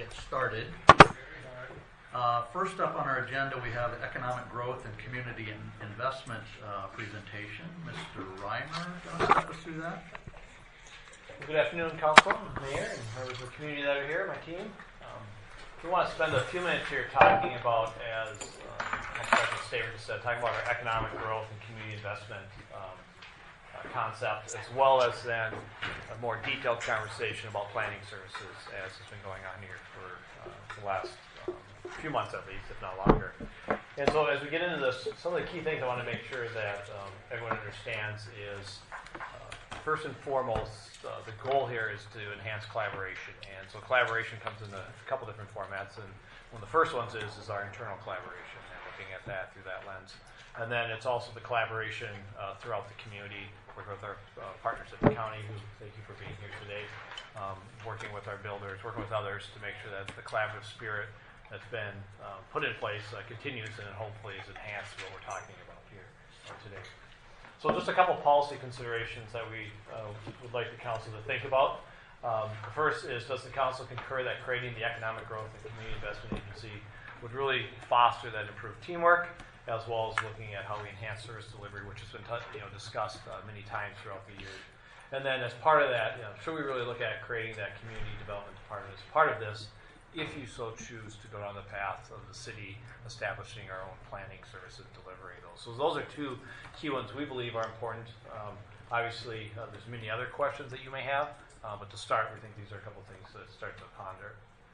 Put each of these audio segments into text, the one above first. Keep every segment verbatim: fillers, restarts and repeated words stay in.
get started. Uh, first up on our agenda, we have economic growth and community in investment uh, presentation. Mister Reimer, going to step us through that? Good afternoon, Council, Mayor, and members of the community that are here, my team. Um, we want to spend a few minutes here talking about, as um, Councilman Staver just said, talking about our economic growth and community investment um, uh, concept, as well as then a more detailed conversation about planning services, as has been going on here for uh, the last um, few months at least, if not longer. And so as we get into this, some of the key things I want to make sure that um, everyone understands is, uh, first and foremost, Uh, the goal here is to enhance collaboration, and so collaboration comes in a couple different formats, and one of the first ones is is our internal collaboration, and looking at that through that lens. And then it's also the collaboration uh, throughout the community, working with our uh, partners at the county, who thank you for being here today, um, working with our builders, working with others to make sure that the collaborative spirit that's been uh, put in place uh, continues and hopefully is enhanced to what we're talking about here uh, today. So just a couple policy considerations that we uh, would like the council to think about. Um, the first is, does the council concur that creating the Economic Growth and Community Investment Agency would really foster that improved teamwork, as well as looking at how we enhance service delivery, which has been t- you know, discussed uh, many times throughout the years. And then as part of that, you know, should we really look at creating that community development department as part of this, if you so choose to go down the path of the city establishing our own planning services and delivering those. So those are two key ones we believe are important. Um, obviously, uh, there's many other questions that you may have, uh, but to start, we think these are a couple things to start to ponder.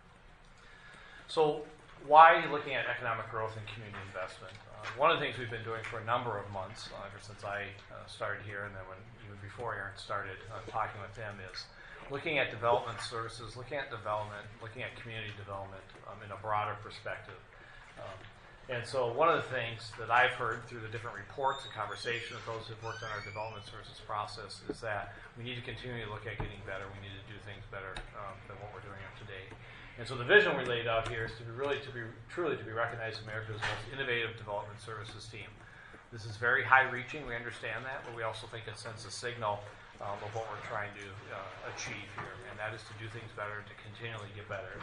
So why looking at economic growth and community investment? Uh, one of the things we've been doing for a number of months, uh, ever since I uh, started here, and then when even before Aaron started uh, talking with them, is looking at development services, looking at development, looking at community development um, in a broader perspective. Um, and so one of the things that I've heard through the different reports and conversations with those who've worked on our development services process is that we need to continue to look at getting better. We need to do things better um, than what we're doing today. And so the vision we laid out here is to be really to be truly to be recognized as America's most innovative development services team. This is very high-reaching. We understand that, but we also think it sends a signal Um, of what we're trying to uh, achieve here, and that is to do things better, to continually get better.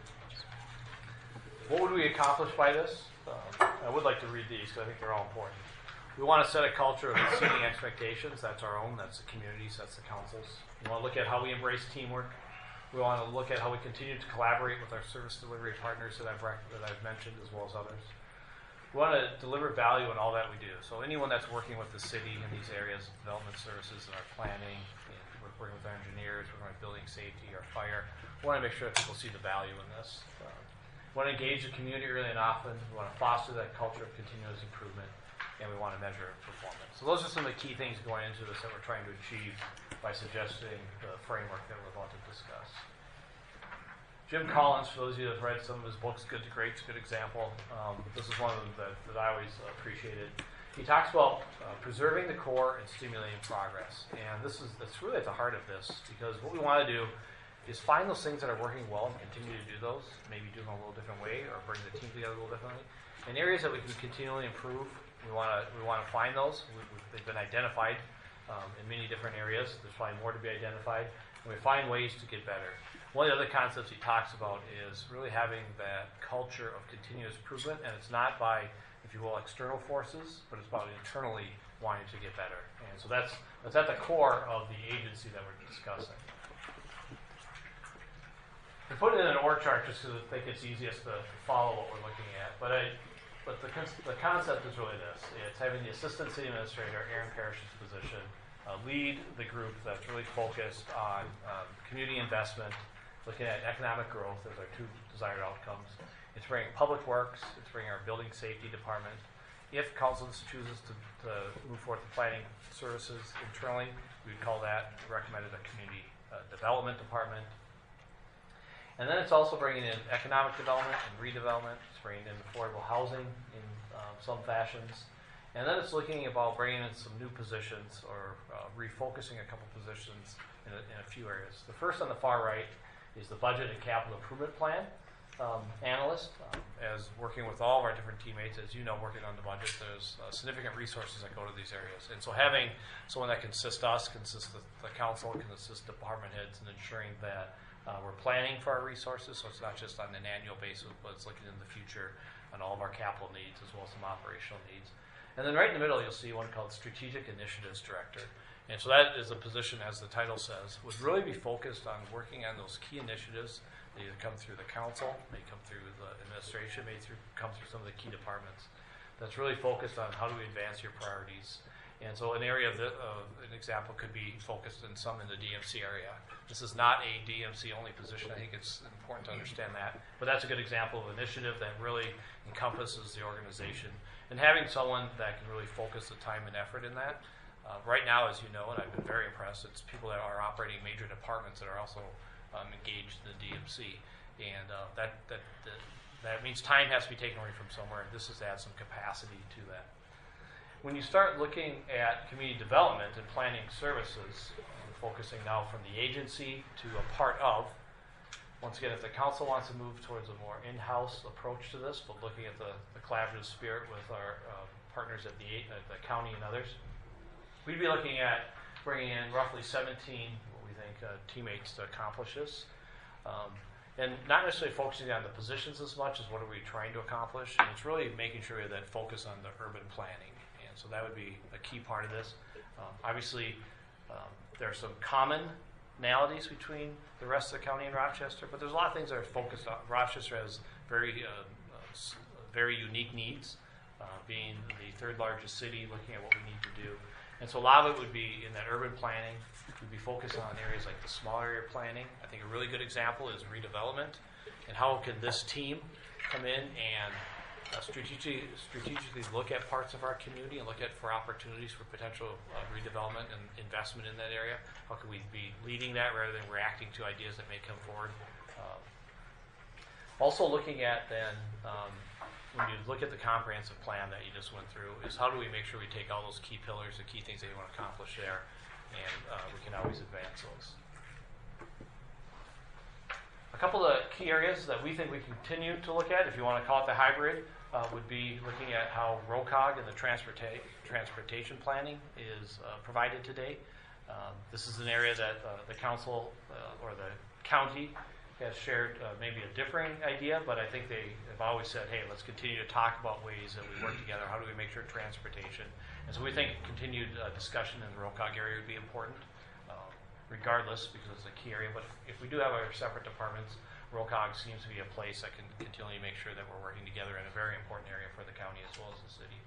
What would we accomplish by this? Uh, I would like to read these because I think they're all important. We want to set a culture of exceeding expectations. That's our own. That's the communities. That's the councils. We want to look at how we embrace teamwork. We want to look at how we continue to collaborate with our service delivery partners that I've rec- that I've mentioned, as well as others. We want to deliver value in all that we do. So anyone that's working with the city in these areas, development services and our planning, and we're working with our engineers, we're going to building safety, our fire, we want to make sure that people see the value in this. Uh, we want to engage the community early and often. We want to foster that culture of continuous improvement, and we want to measure performance. So those are some of the key things going into this that we're trying to achieve by suggesting the framework that we're about to discuss. Jim Collins, for those of you that have read some of his books, Good to Great's a good example. Um, this is one of them that, that I always appreciated. He talks about uh, preserving the core and stimulating progress. And this is that's really at the heart of this, because what we want to do is find those things that are working well and continue to do those, maybe do them a little different way or bring the team together a little differently. In areas that we can continually improve, we want to we want to find those. We, we, they've been identified um, in many different areas. There's probably more to be identified. And we find ways to get better. One of the other concepts he talks about is really having that culture of continuous improvement, and it's not by, if you will, external forces, but it's about internally wanting to get better. And so that's that's at the core of the agency that we're discussing. I put it in an org chart just because I think it's easiest to follow what we're looking at. But I, but the the concept is really this: it's having the assistant city administrator, Aaron Parrish's position, uh, lead the group that's really focused on um, community investment, looking at economic growth as our two desired outcomes. It's bringing public works, it's bringing our building safety department. If council chooses to, to move forward with planning services internally, we would call that, recommended a community uh, development department. And then it's also bringing in economic development and redevelopment. It's bringing in affordable housing in uh, some fashions. And then it's looking about bringing in some new positions or uh, refocusing a couple positions in a, in a few areas. The first on the far right is the budget and capital improvement plan um, analyst. Um, as working with all of our different teammates, as you know, working on the budget, there's uh, significant resources that go to these areas. And so having someone that can assist us, can assist the, the council, can assist department heads in ensuring that Uh, we're planning for our resources, so it's not just on an annual basis, but it's looking in the future on all of our capital needs as well as some operational needs. And then right in the middle, you'll see one called Strategic Initiatives Director. And so that is a position, as the title says, would really be focused on working on those key initiatives. They either come through the council, may come through the administration, may through, come through some of the key departments. That's really focused on how do we advance your priorities. And so an area of the, uh, an example could be focused in some in the D M C area. This is not a D M C only position. I think it's important to understand that. But that's a good example of an initiative that really encompasses the organization. And having someone that can really focus the time and effort in that. Uh, right now, as you know, and I've been very impressed, it's people that are operating major departments that are also um, engaged in the D M C. And uh, that, that, that, that means time has to be taken away from somewhere, and this has added some capacity to that. When you start looking at community development and planning services, uh, focusing now from the agency to a part of, once again, if the council wants to move towards a more in-house approach to this, but looking at the, the collaborative spirit with our uh, partners at the, at the county and others, we'd be looking at bringing in roughly seventeen, what we think, uh, teammates to accomplish this. Um, and not necessarily focusing on the positions as much as what are we trying to accomplish. And it's really making sure that focus on the urban planning. And so that would be a key part of this. Um, obviously, um, there are some commonalities between the rest of the county and Rochester, but there's a lot of things that are focused on. Rochester has very, uh, uh, very unique needs, uh, being the third largest city, looking at what we need to do. And so a lot of it would be in that urban planning. We'd be focused on areas like the small area planning. I think a really good example is redevelopment. And how can this team come in and uh, strategically, strategically look at parts of our community and look at for opportunities for potential uh, redevelopment and investment in that area? How can we be leading that rather than reacting to ideas that may come forward? Uh, also looking at then, um, when you look at the comprehensive plan that you just went through, is how do we make sure we take all those key pillars, the key things that you want to accomplish there, and uh, we can always advance those. A couple of key areas that we think we continue to look at, if you want to call it the hybrid, uh, would be looking at how R O C O G and the transporta- transportation planning is uh, provided today. Um, this is an area that uh, the council uh, or the county has shared uh, maybe a differing idea, but I think they have always said, hey, let's continue to talk about ways that we work together. How do we make sure transportation? And so we think continued uh, discussion in the R O C O G area would be important, uh, regardless, because it's a key area. But if, if we do have our separate departments, R O C O G seems to be a place that can continually make sure that we're working together in a very important area for the county as well as the city.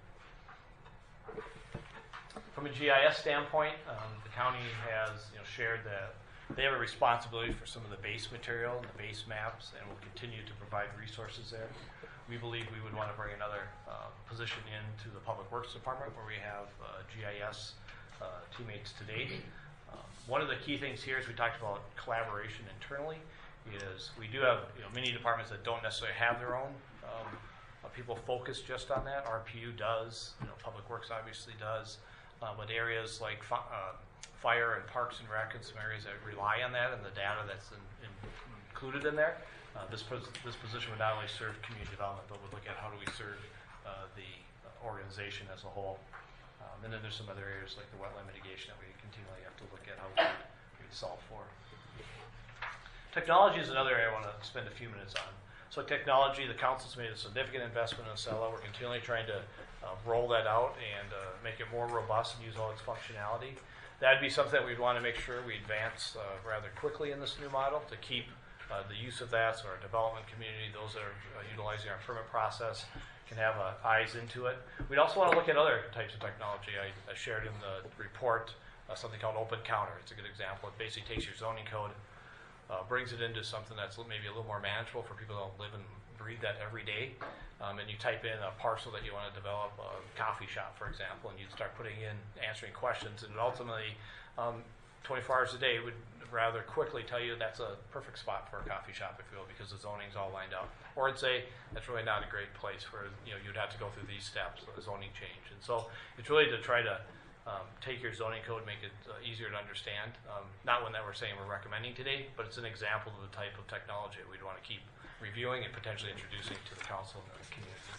From a G I S standpoint, um, the county has you know, shared that they have a responsibility for some of the base material and the base maps, and will continue to provide resources there. We believe we would want to bring another uh, position into the Public Works Department where we have uh, G I S uh, teammates to date. Um, one of the key things here is we talked about collaboration internally. Is we do have you know, many departments that don't necessarily have their own um, uh, people focused just on that. R P U does, you know, Public Works obviously does, uh, but areas like fi- uh, fire and parks and rec and some areas that rely on that and the data that's in, in, included in there. Uh, this, pos- this position would not only serve community development, but would look at how do we serve uh, the uh, organization as a whole. Um, and then there's some other areas like the wetland mitigation that we continually have to look at how we solve for. Technology is another area I want to spend a few minutes on. So technology, the council's made a significant investment in Acela. We're continually trying to uh, roll that out and uh, make it more robust and use all its functionality. That'd be something that we'd want to make sure we advance uh, rather quickly in this new model to keep uh, the use of that so our development community, those that are uh, utilizing our permit process, can have uh, eyes into it. We'd also want to look at other types of technology. I, I shared in the report uh, something called Open Counter. It's a good example. It basically takes your zoning code, Uh, brings it into something that's maybe a little more manageable for people who don't live and breathe that every day. Um, and you type in a parcel that you want to develop, a coffee shop, for example, and you start putting in answering questions, and ultimately, um, twenty-four hours a day would rather quickly tell you that's a perfect spot for a coffee shop, if you will, because the zoning's all lined up. Or it'd say that's really not a great place where you know you'd have to go through these steps, the zoning change. And so it's really to try to Um, take your zoning code, make it uh, easier to understand. Um, not one that we're saying we're recommending today, but it's an example of the type of technology we'd want to keep reviewing and potentially introducing to the council and the community.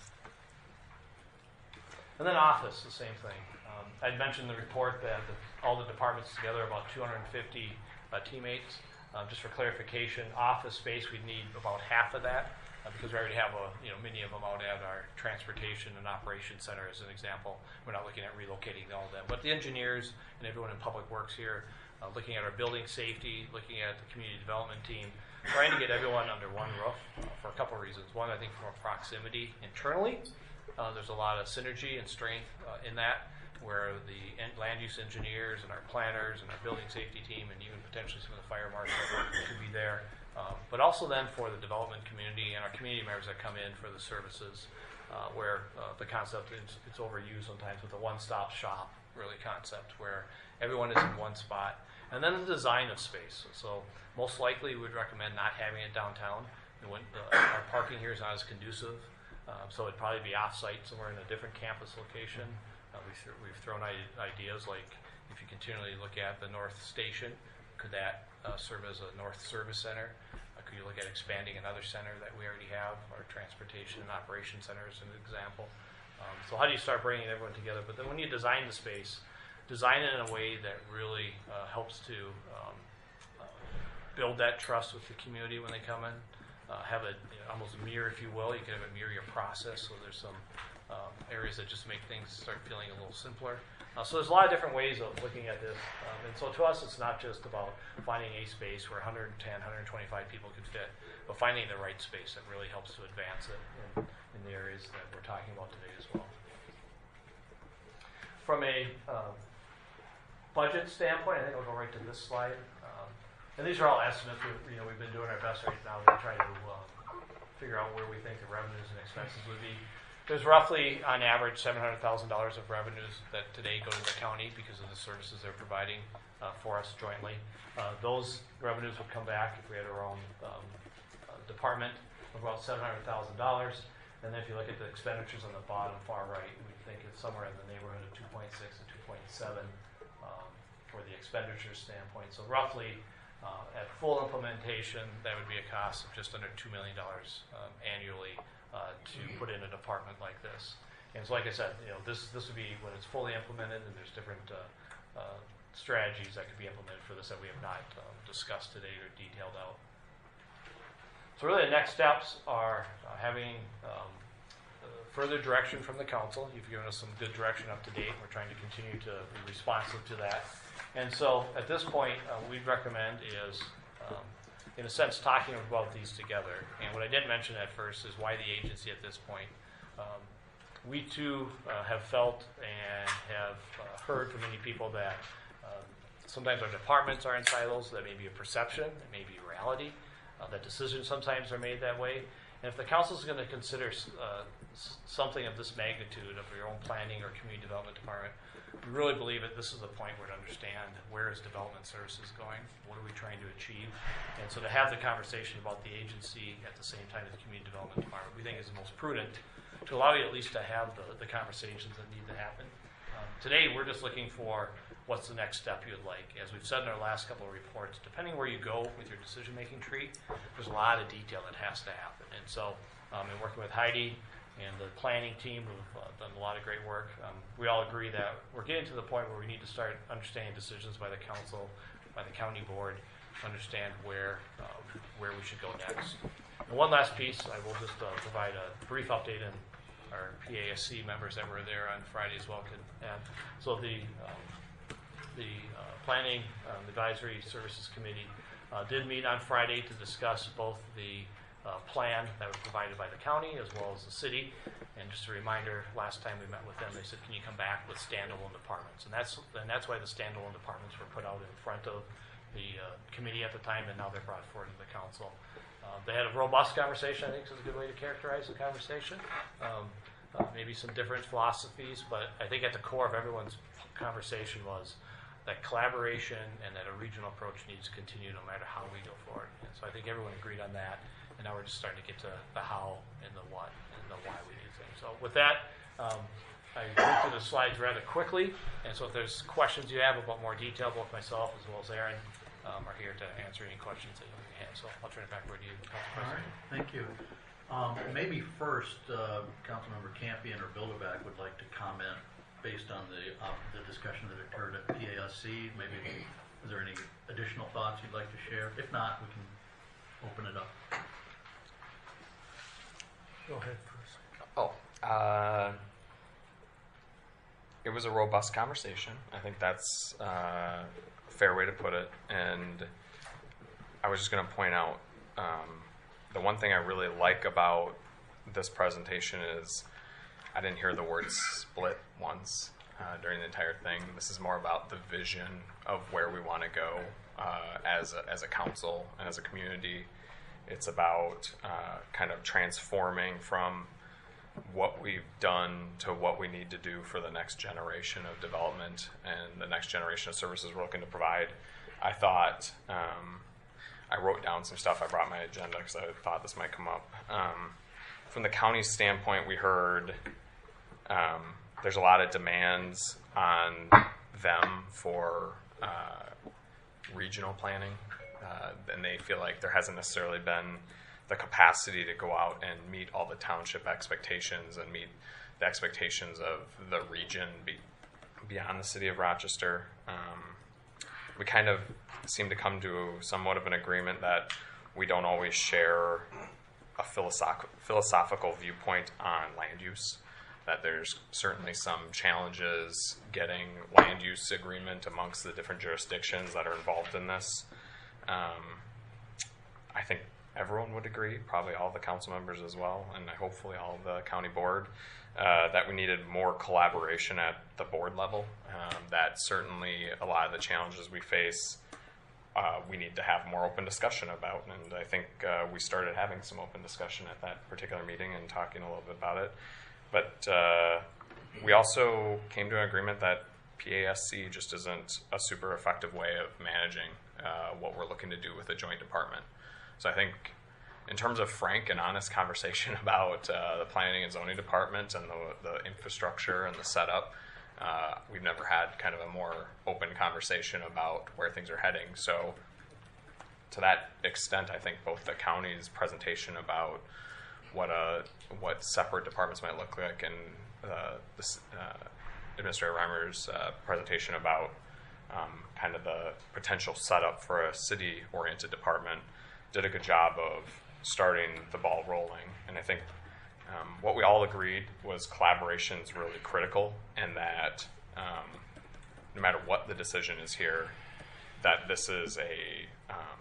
And then office, the same thing. Um, I'd mentioned in the report that the, all the departments together, about two hundred fifty uh, teammates. Um, just for clarification, office space, we'd need about half of that uh, because we already have a, you know, many of them out at our transportation and operations center as an example. We're not looking at relocating all of them. But the engineers and everyone in public works here, uh, looking at our building safety, looking at the community development team, trying to get everyone under one roof uh, for a couple of reasons. One, I think from a proximity internally, uh, there's a lot of synergy and strength uh, in that, where the land use engineers and our planners and our building safety team and even potentially some of the fire marshal could be there. Um, but also then for the development community and our community members that come in for the services, uh, where uh, the concept is it's overused sometimes with a one-stop shop really concept where everyone is in one spot. And then the design of space. So most likely we would recommend not having it downtown. And when, uh, our parking here is not as conducive, uh, so it'd probably be off-site somewhere in a different campus location. Uh, we've, th- we've thrown I- ideas like if you continually look at the North Station, could that uh, serve as a North Service Center? Uh, could you look at expanding another center that we already have, our Transportation and Operations Center as an example? Um, so how do you start bringing everyone together? But then when you design the space, design it in a way that really uh, helps to um, uh, build that trust with the community when they come in. Uh, have a you know, almost a mirror, if you will. You can have a mirror your process, so there's some um, areas that just make things start feeling a little simpler. Uh, so there's a lot of different ways of looking at this. Um, and so to us, it's not just about finding a space where one hundred ten, one hundred twenty-five people could fit, but finding the right space that really helps to advance it in, in the areas that we're talking about today as well. From a uh, budget standpoint, I think I'll go right to this slide. Um, and these are all estimates. We've, you know, we've been doing our best right now to try to uh, figure out where we think the revenues and expenses would be. There's roughly, on average, seven hundred thousand dollars of revenues that today go to the county because of the services they're providing uh, for us jointly. Uh, those revenues would come back if we had our own um, uh, department of about seven hundred thousand dollars. And then if you look at the expenditures on the bottom far right, we think it's somewhere in the neighborhood of two point six and two point seven um, for the expenditure standpoint. So roughly, uh, at full implementation, that would be a cost of just under two million dollars um, annually uh, to put in a department like this. And so like I said, you know, this this would be when it's fully implemented, and there's different uh, uh, strategies that could be implemented for this that we have not um, discussed today or detailed out. So really the next steps are uh, having um, uh, further direction from the council. You've given us some good direction up to date. We're trying to continue to be responsive to that. And so at this point, uh, we'd recommend is, um, in a sense, talking about these together. And what I didn't mention at first is why the agency at this point. Um, we too uh, have felt and have uh, heard from many people that uh, sometimes our departments are in silos. That may be a perception, it may be reality. Uh, that decisions sometimes are made that way. And if the council is going to consider uh, s- something of this magnitude of your own planning or community development department, we really believe that this is the point where to understand where is development services going, what are we trying to achieve, and so to have the conversation about the agency at the same time as the community development department, we think is the most prudent to allow you at least to have the, the conversations that need to happen. Um, today, we're just looking for what's the next step you'd like. As we've said in our last couple of reports, depending where you go with your decision-making tree, there's a lot of detail that has to happen. And so, um, in working with Heidi and the planning team who've uh, done a lot of great work, um, we all agree that we're getting to the point where we need to start understanding decisions by the council, by the county board, understand where um, where we should go next. And one last piece, I will just uh, provide a brief update, and our P A S C members that were there on Friday as well could add. So the um, the uh, Planning um, Advisory Services Committee uh, did meet on Friday to discuss both the uh, plan that was provided by the county as well as the city. And just a reminder, last time we met with them, they said, can you come back with standalone departments? And that's and that's why the standalone departments were put out in front of the uh, committee at the time, and now they're brought forward to the council. Uh, they had a robust conversation, I think is a good way to characterize the conversation. Um, uh, maybe some different philosophies, but I think at the core of everyone's conversation was that collaboration and that a regional approach needs to continue no matter how we go forward. And so I think everyone agreed on that, and now we're just starting to get to the how and the what and the why we do things. So with that, um, I went through the slides rather quickly, and so if there's questions you have about more detail, both myself as well as Aaron um, are here to answer any questions that you may have. So I'll turn it back over to you, Council All President. right, thank you. Um, maybe first, uh, Councilmember Campion or Bilderback would like to comment based on the uh, the discussion that occurred at P A S C, maybe Is there any additional thoughts you'd like to share? If not, we can open it up. Go ahead first. Oh, uh, it was a robust conversation. I think that's uh, a fair way to put it. And I was just going to point out um, the one thing I really like about this presentation is I didn't hear the word split once uh, during the entire thing. This is more about the vision of where we want to go uh, as a, as a council and as a community. It's about uh, kind of transforming from what we've done to what we need to do for the next generation of development and the next generation of services we're looking to provide. I thought, um, I wrote down some stuff. I brought my agenda because I thought this might come up. Um, from the county's standpoint, we heard um, there's a lot of demands on them for uh, regional planning. Uh, and they feel like there hasn't necessarily been the capacity to go out and meet all the township expectations and meet the expectations of the region be, beyond the city of Rochester. Um, we kind of seem to come to somewhat of an agreement that we don't always share a philosoph- philosophical viewpoint on land use, that there's certainly some challenges getting land use agreement amongst the different jurisdictions that are involved in this. Um, I think everyone would agree, probably all the council members as well, and hopefully all the county board, uh, that we needed more collaboration at the board level. Um, that certainly a lot of the challenges we face, uh, we need to have more open discussion about, and I think uh, we started having some open discussion at that particular meeting and talking a little bit about it. But uh, we also came to an agreement that P A S C just isn't a super effective way of managing uh, what we're looking to do with a joint department. So I think in terms of frank and honest conversation about uh, the planning and zoning department and the, the infrastructure and the setup, uh, we've never had kind of a more open conversation about where things are heading. So to that extent, I think both the county's presentation about what a what separate departments might look like and uh, this, uh, Administrator Reimer's uh, presentation about um, kind of the potential setup for a city-oriented department did a good job of starting the ball rolling. And I think um, what we all agreed was collaboration is really critical, and that um, no matter what the decision is here, that this is a um,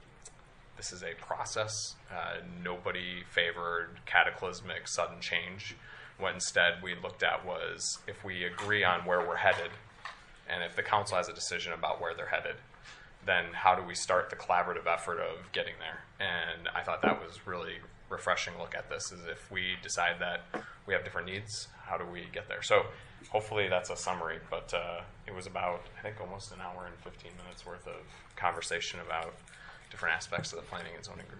this is a process. Uh, nobody favored cataclysmic sudden change. What instead we looked at was if we agree on where we're headed, and if the council has a decision about where they're headed, then how do we start the collaborative effort of getting there? And I thought that was really refreshing look at this, is if we decide that we have different needs, how do we get there? So hopefully that's a summary, but uh, it was about, I think, almost an hour and fifteen minutes worth of conversation about different aspects of the planning and zoning group.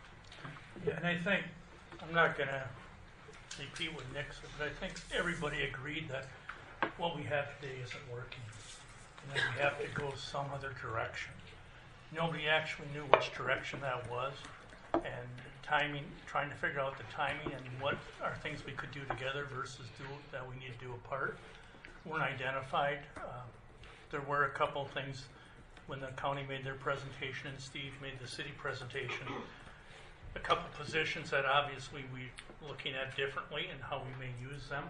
Yeah, and I think, I'm not going to repeat what Nick said, but I think everybody agreed that what we have today isn't working, and that we have to go some other direction. Nobody actually knew which direction that was, and timing, trying to figure out the timing and what are things we could do together versus do that we need to do apart weren't identified. Uh, there were a couple things when the county made their presentation and Steve made the city presentation, a couple positions that obviously we're looking at differently and how we may use them.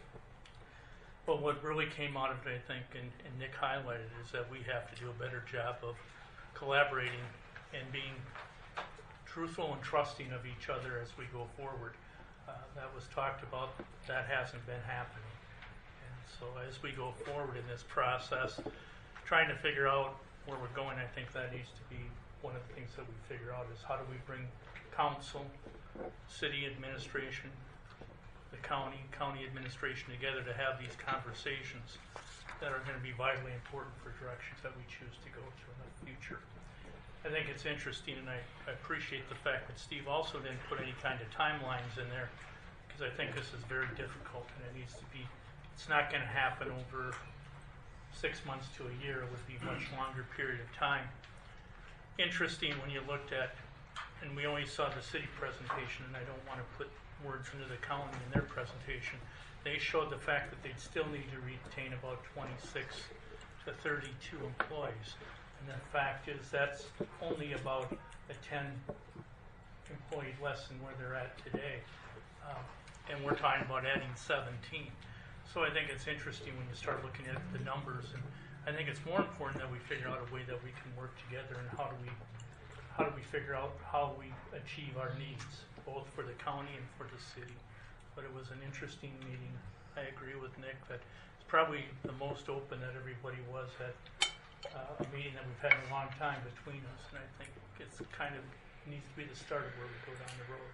But what really came out of it, I think, and, and Nick highlighted, is that we have to do a better job of collaborating and being truthful and trusting of each other as we go forward. Uh, that was talked about. That hasn't been happening. And so as we go forward in this process, trying to figure out where we're going, I think that needs to be one of the things that we figure out is how do we bring council, city administration, the county, county administration together to have these conversations that are going to be vitally important for directions that we choose to go to in the future. I think it's interesting, and I, I appreciate the fact that Steve also didn't put any kind of timelines in there, because I think this is very difficult and it needs to be, it's not going to happen over six months to a year. It would be a much longer period of time. Interesting when you looked at, and we only saw the city presentation, and I don't want to put words into the county in their presentation. They showed the fact that they'd still need to retain about twenty-six to thirty-two employees. And the fact is, that's only about a ten employee less than where they're at today. Um, and we're talking about adding seventeen. So I think it's interesting when you start looking at the numbers, and I think it's more important that we figure out a way that we can work together, and how do we how do we figure out how we achieve our needs, both for the county and for the city. But it was an interesting meeting. I agree with Nick that it's probably the most open that everybody was at uh, a meeting that we've had in a long time between us, and I think it's kind of needs to be the start of where we go down the road.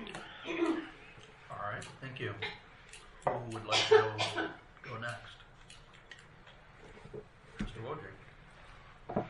All right, thank you. Who would like to go, go next? Mister Wojcik.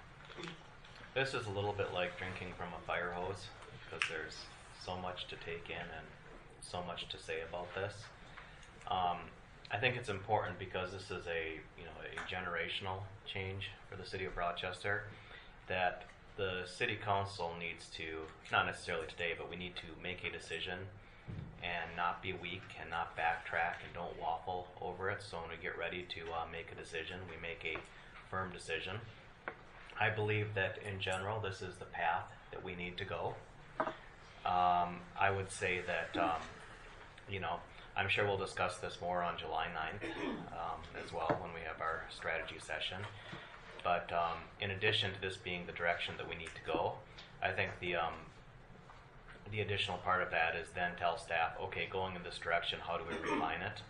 This is a little bit like drinking from a fire hose, because there's so much to take in and so much to say about this. Um, I think it's important because this is a you know a generational change for the city of Rochester, that the city council needs to, not necessarily today, but we need to make a decision and not be weak and not backtrack and don't waffle over it. So when we get ready to uh, make a decision, we make a firm decision. I believe that in general, this is the path that we need to go. Um, I would say that, um, you know, I'm sure we'll discuss this more on July ninth um, as well when we have our strategy session. But um, in addition to this being the direction that we need to go, I think the um, the additional part of that is then tell staff, okay, going in this direction, how do we refine it?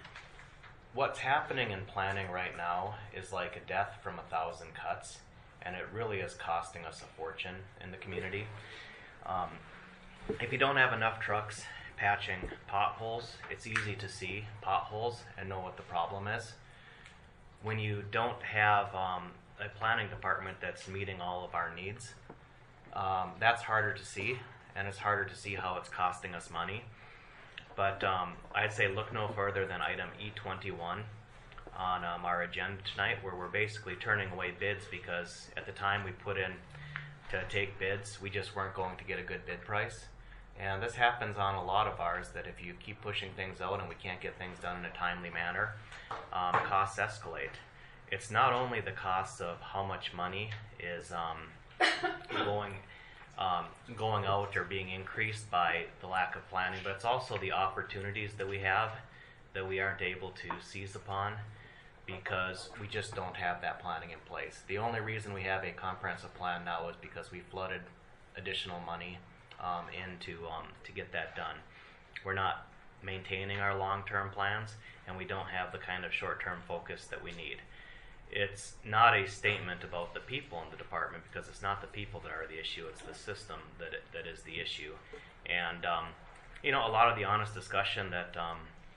What's happening in planning right now is like a death from a thousand cuts, and it really is costing us a fortune in the community. Um, if you don't have enough trucks patching potholes, it's easy to see potholes and know what the problem is. When you don't have um, a planning department that's meeting all of our needs, um, that's harder to see, and it's harder to see how it's costing us money. But um, I'd say look no further than item E twenty-one on um, our agenda tonight, where we're basically turning away bids because at the time we put in to take bids, we just weren't going to get a good bid price. And this happens on a lot of ours, that if you keep pushing things out and we can't get things done in a timely manner, um, costs escalate. It's not only the cost of how much money is um, going um, going out or being increased by the lack of planning, but it's also the opportunities that we have that we aren't able to seize upon because we just don't have that planning in place. The only reason we have a comprehensive plan now is because we flooded additional money um, into um, to get that done. We're not maintaining our long-term plans, and we don't have the kind of short-term focus that we need. It's not a statement about the people in the department, because it's not the people that are the issue, it's the system that it, that is the issue. And um, you know, a lot of the honest discussion that um,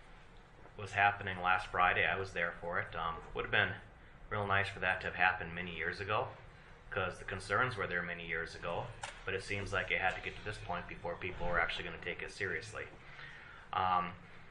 was happening last Friday, I was there for it, um, would have been real nice for that to have happened many years ago, because the concerns were there many years ago, but it seems like it had to get to this point before people were actually going to take it seriously. Um,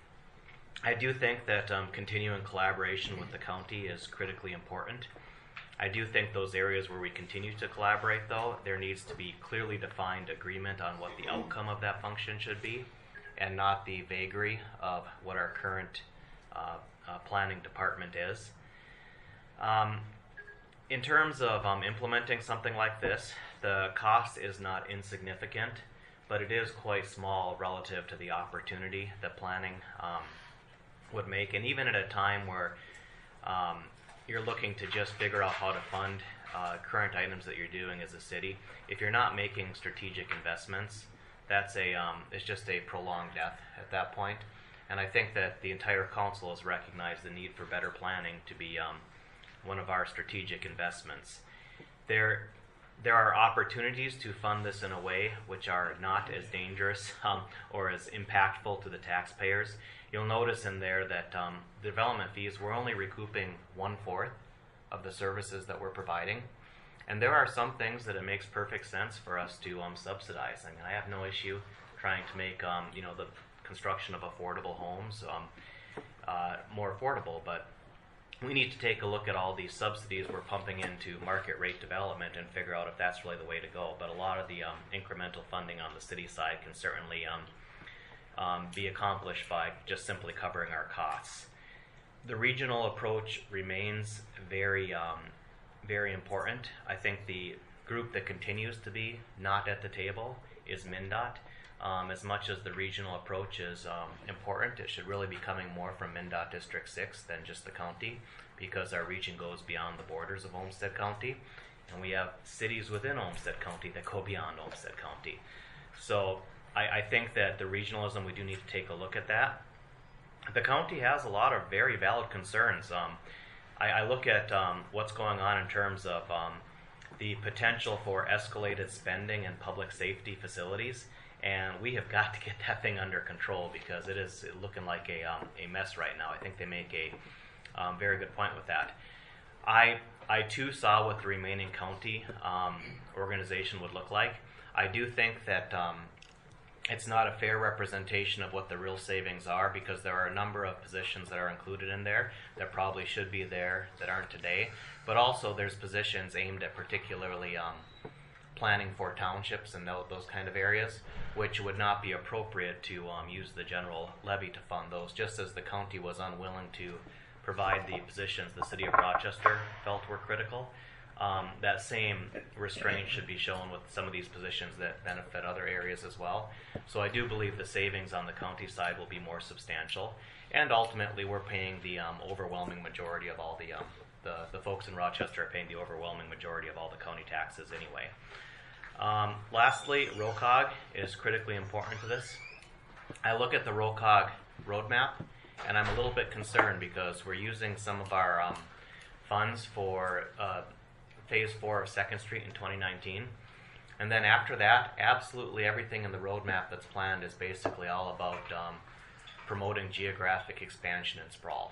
I do think that um, continuing collaboration with the county is critically important. I do think those areas where we continue to collaborate, though, there needs to be clearly defined agreement on what the outcome of that function should be, and not the vagary of what our current uh, uh, planning department is. Um, in terms of um, implementing something like this, the cost is not insignificant, but it is quite small relative to the opportunity that planning um, would make. And even at a time where um, you're looking to just figure out how to fund uh, current items that you're doing as a city, if you're not making strategic investments, that's a um, it's just a prolonged death at that point. And I think that the entire council has recognized the need for better planning to be um, one of our strategic investments. There, there are opportunities to fund this in a way which are not as dangerous um, or as impactful to the taxpayers. You'll notice in there that um, the development fees, we're only recouping one-fourth of the services that we're providing. And there are some things that it makes perfect sense for us to um, subsidize. I mean, I have no issue trying to make um, you know, the construction of affordable homes um, uh, more affordable, but we need to take a look at all these subsidies we're pumping into market rate development and figure out if that's really the way to go. But a lot of the um, incremental funding on the city side can certainly um, um, be accomplished by just simply covering our costs. The regional approach remains very um, very important. I think the group that continues to be not at the table is MnDOT. Um, as much as the regional approach is um, important, it should really be coming more from MnDOT District six than just the county, because our region goes beyond the borders of Olmsted County, and we have cities within Olmsted County that go beyond Olmsted County. So I, I think that the regionalism, we do need to take a look at that. The county has a lot of very valid concerns. Um, I, I look at um, what's going on in terms of um, the potential for escalated spending in public safety facilities, and we have got to get that thing under control, because it is looking like a, um, a mess right now. I think they make a um, very good point with that. I, I too saw what the remaining county um, organization would look like. I do think that um, it's not a fair representation of what the real savings are, because there are a number of positions that are included in there that probably should be there that aren't today. But also there's positions aimed at particularly um, planning for townships and those, those kind of areas, which would not be appropriate to um, use the general levy to fund those, just as the county was unwilling to provide the positions the city of Rochester felt were critical. Um, that same restraint should be shown with some of these positions that benefit other areas as well. So I do believe the savings on the county side will be more substantial, and ultimately we're paying the um, overwhelming majority of all the, um, the the folks in Rochester are paying the overwhelming majority of all the county taxes anyway. Um, lastly, R O C O G is critically important to this. I look at the R O C O G roadmap, and I'm a little bit concerned because we're using some of our um, funds for uh, Phase four of Second Street in twenty nineteen. And then after that, absolutely everything in the roadmap that's planned is basically all about um, promoting geographic expansion and sprawl.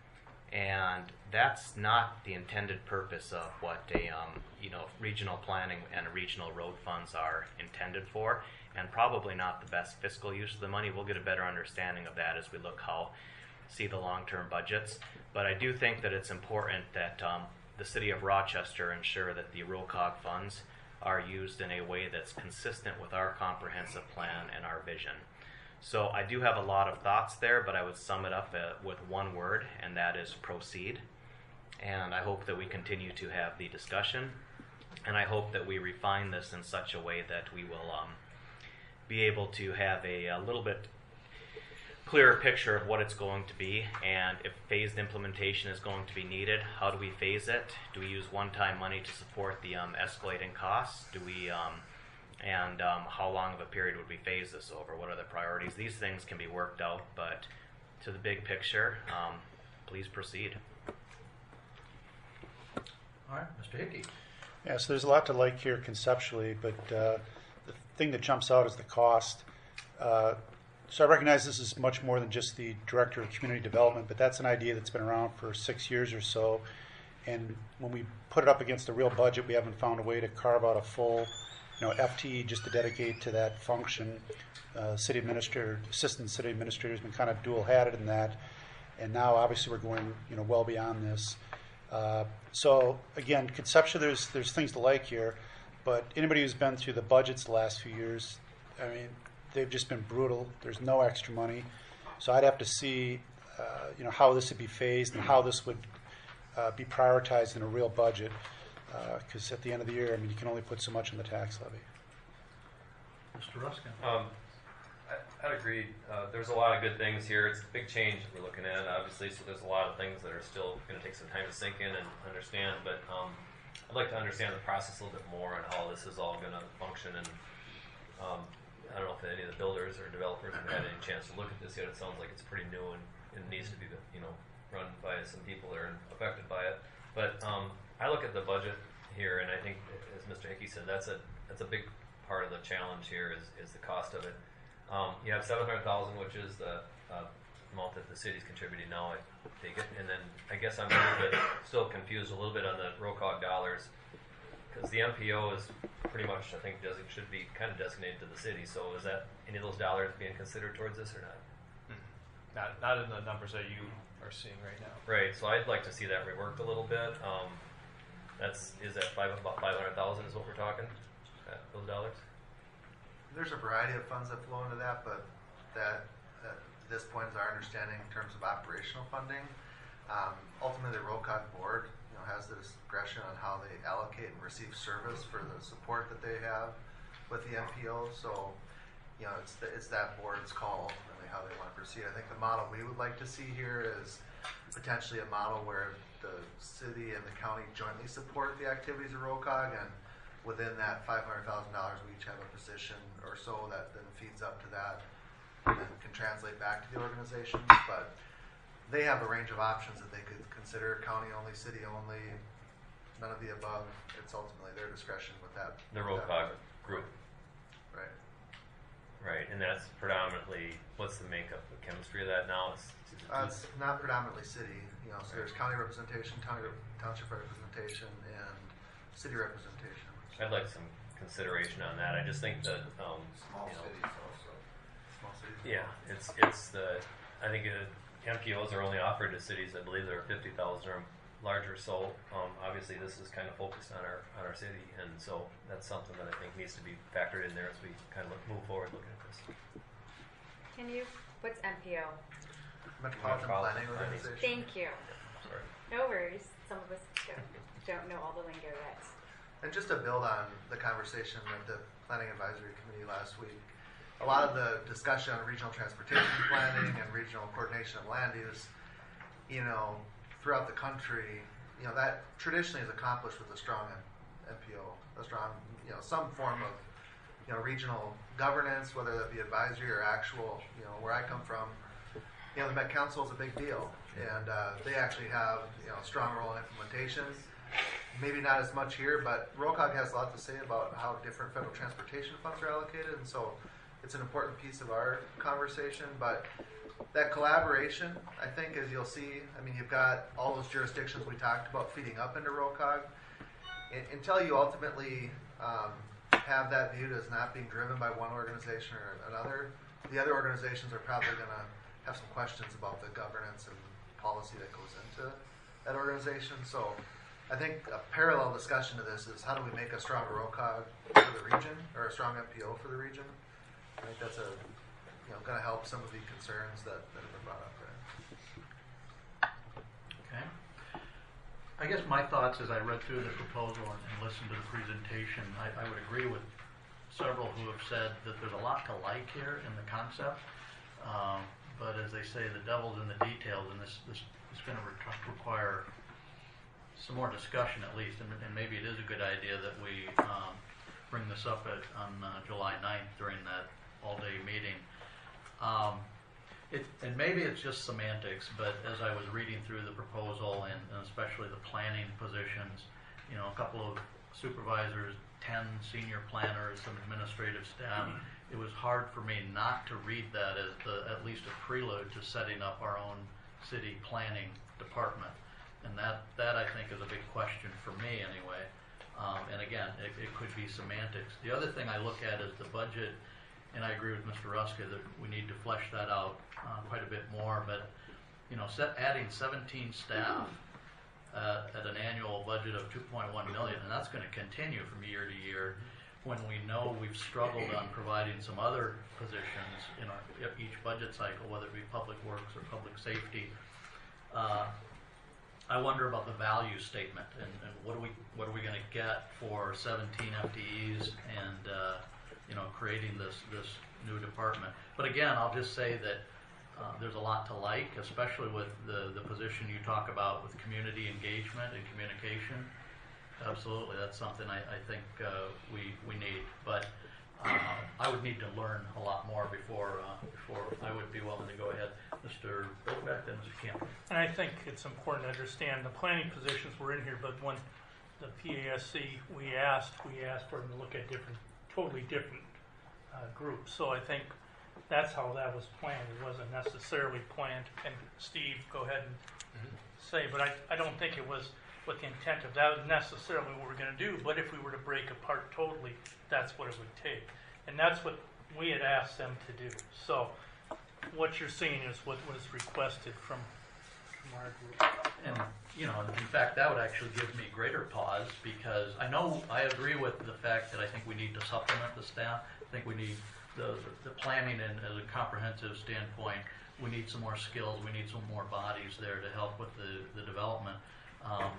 And that's not the intended purpose of what a um, you know regional planning and regional road funds are intended for, and probably not the best fiscal use of the money. We'll get a better understanding of that as we look how see the long-term budgets. But I do think that it's important that um, the city of Rochester ensure that the R O C O G funds are used in a way that's consistent with our comprehensive plan and our vision. So I do have a lot of thoughts there, but I would sum it up uh, with one word, and that is proceed. And I hope that we continue to have the discussion, and I hope that we refine this in such a way that we will um, be able to have a, a little bit clearer picture of what it's going to be, and if phased implementation is going to be needed, how do we phase it? Do we use one-time money to support the um, escalating costs? Do we, um, and um, how long of a period would we phase this over? What are the priorities? These things can be worked out, but to the big picture, um, please proceed. All right, Mister Hickey. Yeah, so there's a lot to like here conceptually, but uh, the thing that jumps out is the cost. Uh, So I recognize this is much more than just the Director of Community Development, but that's an idea that's been around for six years or so. And when we put it up against the real budget, we haven't found a way to carve out a full, you know, F T E just to dedicate to that function. Uh, city administrator, assistant city administrator has been kind of dual-hatted in that, and now obviously we're going, you know, well beyond this. Uh, so again, conceptually, there's there's things to like here, but anybody who's been through the budgets the last few years, I mean, they've just been brutal. There's no extra money. So I'd have to see, uh, you know, how this would be phased and how this would uh, be prioritized in a real budget. Because uh, at the end of the year, I mean, you can only put so much in the tax levy. Mister Ruskin. Um, I, I'd agree. Uh, there's a lot of good things here. It's a big change that we're looking at, obviously, so there's a lot of things that are still going to take some time to sink in and understand. But um, I'd like to understand the process a little bit more and how this is all going to function. And um, I don't know if any of the builders or developers have had any chance to look at this yet. It sounds like it's pretty new and it needs to be, you know, run by some people that are affected by it. But um, I look at the budget here, and I think, as Mister Hickey said, that's a that's a big part of the challenge here is, is the cost of it. Um, you have seven hundred thousand dollars, which is the uh, amount that the city's contributing now, I take it. And then I guess I'm a little bit still confused a little bit on the R O C O G dollars, because the M P O is pretty much, I think, does, should be kind of designated to the city. So is that any of those dollars being considered towards this or not? Not, not in the numbers that you are seeing right now. Right. So I'd like to see that reworked a little bit. Um, that's is that five about five hundred thousand is what we're talking. Uh, those dollars. There's a variety of funds that flow into that, but that at this point is our understanding in terms of operational funding. Um, ultimately, the R O C O G board you know, has the discretion on how they allocate and receive service for the support that they have with the M P O. So, you know, it's the, it's that board's call ultimately how they want to proceed. I think the model we would like to see here is potentially a model where the city and the county jointly support the activities of R O C O G, and within that five hundred thousand dollars, we each have a position or so that then feeds up to that and then can translate back to the organizations. But they have a range of options that they could consider: county only, city only, none of the above. It's ultimately their discretion with that. The R O C O G group. Right. Right, and that's predominantly, what's the makeup, the chemistry of that now? It's, Uh, it's not predominantly city, you know, so there's county representation, county, township representation, and city representation. I'd like some consideration on that. I just think that, um, Small you know, cities also. Small cities. yeah, it's it's the I think uh, M P Os are only offered to cities I believe that are fifty thousand or larger. So um, obviously this is kind of focused on our on our city, and so that's something that I think needs to be factored in there as we kind of look, move forward looking at this. Can you, what's M P O? Metropolitan Metropolitan Planning Planning. Organization. Thank you. Sorry. No worries. Some of us don't, don't know all the lingo yet. And just to build on the conversation with the Planning Advisory Committee last week, a lot of the discussion on regional transportation planning and regional coordination of land use, you know, throughout the country, you know, that traditionally is accomplished with a strong M P O, a strong, you know, some form of, you know, regional governance, whether that be advisory or actual, you know, where I come from, you know, the Met Council is a big deal, and uh, they actually have, you know, a strong role in implementation. Maybe not as much here, but R O C O G has a lot to say about how different federal transportation funds are allocated, and so it's an important piece of our conversation. But that collaboration, I think, as you'll see, I mean, you've got all those jurisdictions we talked about feeding up into R O C O G. I- until you ultimately um, have that viewed as not being driven by one organization or another, the other organizations are probably going to have some questions about the governance and policy that goes into that organization. So I think a parallel discussion to this is how do we make a stronger R O C O G for the region, or a strong M P O for the region. I think that's a, you know, going to help some of the concerns that, that have been brought up there. Okay. I guess my thoughts as I read through the proposal and, and listened to the presentation, I, I would agree with several who have said that there's a lot to like here in the concept. Um, but as they say, the devil's in the details, and this, this is going to re- require some more discussion at least, and, and maybe it is a good idea that we um, bring this up at, on uh, July ninth during that all-day meeting. Um, it, and maybe it's just semantics, but as I was reading through the proposal, and, and especially the planning positions, you know, a couple of supervisors, ten senior planners, some administrative staff, it was hard for me not to read that as the, at least a prelude to setting up our own city planning department. And that, that I think is a big question for me anyway. Um, and again, it, it could be semantics. The other thing I look at is the budget, and I agree with Mister Ruska that we need to flesh that out uh, quite a bit more. But you know, set, adding seventeen staff uh, at an annual budget of two point one million, and that's going to continue from year to year. When we know we've struggled on providing some other positions in our each budget cycle, whether it be public works or public safety. Uh, I wonder about the value statement, and, and what are we what are we going to get for seventeen F T Es and uh, you know, creating this this new department. But again, I'll just say that uh, there's a lot to like, especially with the the position you talk about with community engagement and communication. Absolutely, that's something I, I think uh, we we need. But uh, I would need to learn a lot more before uh, before I would be willing to go ahead. Mister Bilbeck, then Mister Camp. And I think it's important to understand the planning positions were in here, but when the P A S C, we asked, we asked for them to look at different, totally different uh, groups. So I think that's how that was planned. It wasn't necessarily planned. And Steve, go ahead and mm-hmm. say, but I, I don't think it was with the intent of that was necessarily what we're going to do. But if we were to break apart totally, that's what it would take. And that's what we had asked them to do. So what you're seeing is what was requested from, from our group. And, you know, in fact, that would actually give me greater pause, because I know I agree with the fact that I think we need to supplement the staff. I think we need the, the planning, and as a comprehensive standpoint, we need some more skills. We need some more bodies there to help with the, the development. Um,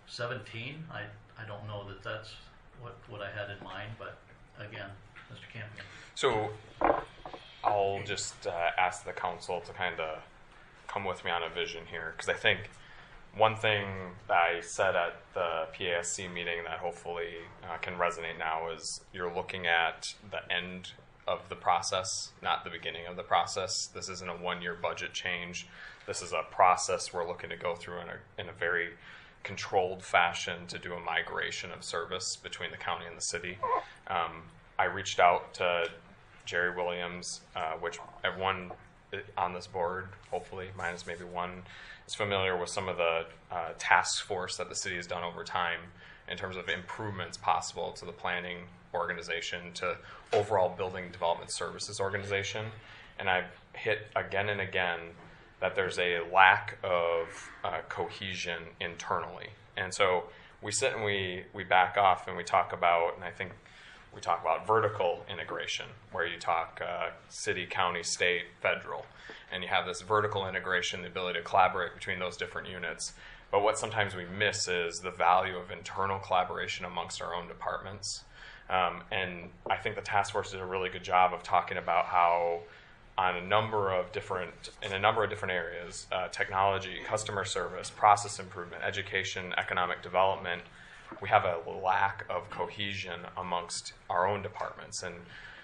seventeen, I, I don't know that that's what, what I had in mind, but again, Mister Campion. So I'll just uh, ask the council to kind of come with me on a vision here, because I think one thing that I said at the P A S C meeting that hopefully uh, can resonate now is you're looking at the end of the process, not the beginning of the process. This isn't a one-year budget change. This is a process we're looking to go through in a, in a very controlled fashion to do a migration of service between the county and the city. Um, I reached out to Jerry Williams, uh, which everyone on this board, hopefully, minus maybe one, is familiar with some of the uh, task force that the city has done over time in terms of improvements possible to the planning organization, to overall building development services organization. And I've hit again and again that there's a lack of uh, cohesion internally. And so we sit and we, we back off and we talk about, and I think we talk about vertical integration, where you talk uh, city, county, state, federal, and you have this vertical integration, the ability to collaborate between those different units. But what sometimes we miss is the value of internal collaboration amongst our own departments. Um, and I think the task force did a really good job of talking about how on a number of different, in a number of different areas, uh, technology, customer service, process improvement, education, economic development, we have a lack of cohesion amongst our own departments. And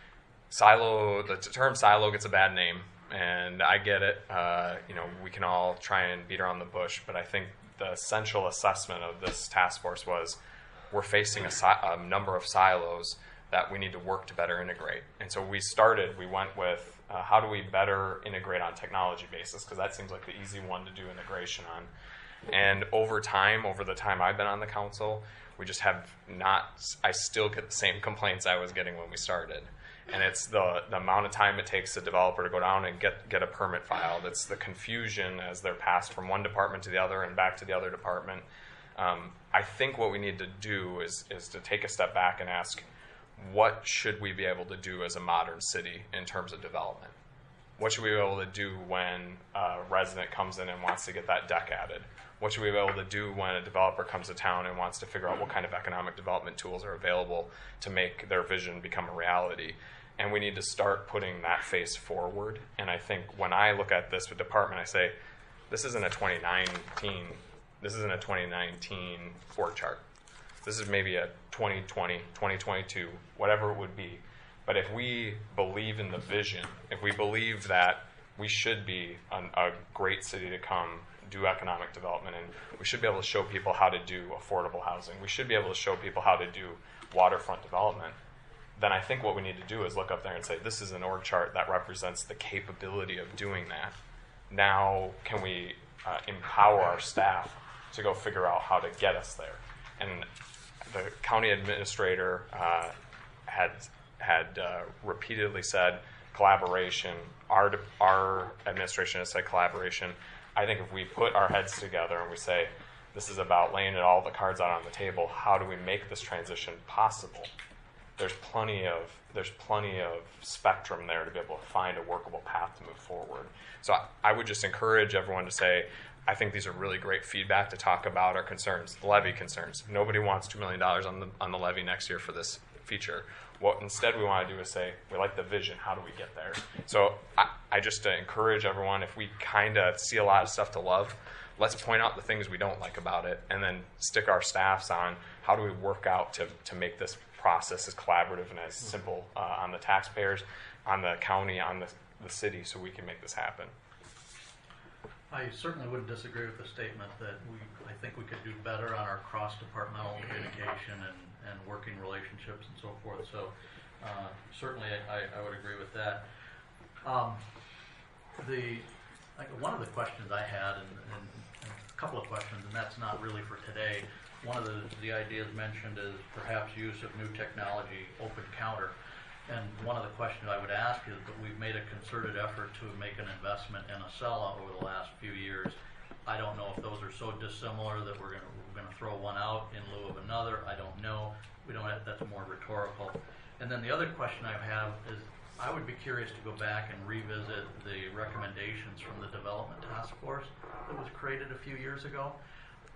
silo, the term silo gets a bad name, and I get it. Uh, you know, we can all try and beat around the bush, but I think the essential assessment of this task force was we're facing a, si- a number of silos that we need to work to better integrate. And so we started, we went with uh, how do we better integrate on technology basis, because that seems like the easy one to do integration on. And over time, over the time I've been on the council, we just have not, I still get the same complaints I was getting when we started. And it's the, the amount of time it takes a developer to go down and get, get a permit filed. It's the confusion as they're passed from one department to the other and back to the other department. Um, I think what we need to do is, is to take a step back and ask, what should we be able to do as a modern city in terms of development? What should we be able to do when a resident comes in and wants to get that deck added? What should we be able to do when a developer comes to town and wants to figure out what kind of economic development tools are available to make their vision become a reality? And we need to start putting that face forward. And I think when I look at this department, I say, this isn't a twenty nineteen, this isn't a twenty nineteen org chart. This is maybe a twenty twenty, twenty twenty-two, whatever it would be. But if we believe in the vision, if we believe that we should be an, a great city to come, do economic development, and we should be able to show people how to do affordable housing, we should be able to show people how to do waterfront development, then I think what we need to do is look up there and say, this is an org chart that represents the capability of doing that. Now can we uh, empower our staff to go figure out how to get us there? And the county administrator uh, had had uh, repeatedly said collaboration. Our our administration has said collaboration. I think if we put our heads together and we say, this is about laying it all the cards out on the table, how do we make this transition possible? There's plenty of there's plenty of spectrum there to be able to find a workable path to move forward. So I, I would just encourage everyone to say, I think these are really great feedback to talk about our concerns, the levy concerns. Nobody wants two million dollars on the on the levy next year for this feature. What instead we want to do is say, we like the vision, how do we get there? So I, I just uh, encourage everyone, if we kind of see a lot of stuff to love, let's point out the things we don't like about it and then stick our staffs on how do we work out to, to make this process as collaborative and as simple uh, on the taxpayers, on the county, on the, the city, so we can make this happen. I certainly wouldn't disagree with the statement that we, I think we could do better on our cross-departmental communication and, and working relationships and so forth. So uh, certainly I, I would agree with that. Um, the like one of the questions I had, and, and, and a couple of questions, and that's not really for today. One of the, the ideas mentioned is perhaps use of new technology, open counter. And one of the questions I would ask is that we've made a concerted effort to make an investment in Acela over the last few years. I don't know if those are so dissimilar that we're going we're going to throw one out in lieu of another. I don't know. We don't have, that's more rhetorical. And then the other question I have is, I would be curious to go back and revisit the recommendations from the Development Task Force that was created a few years ago.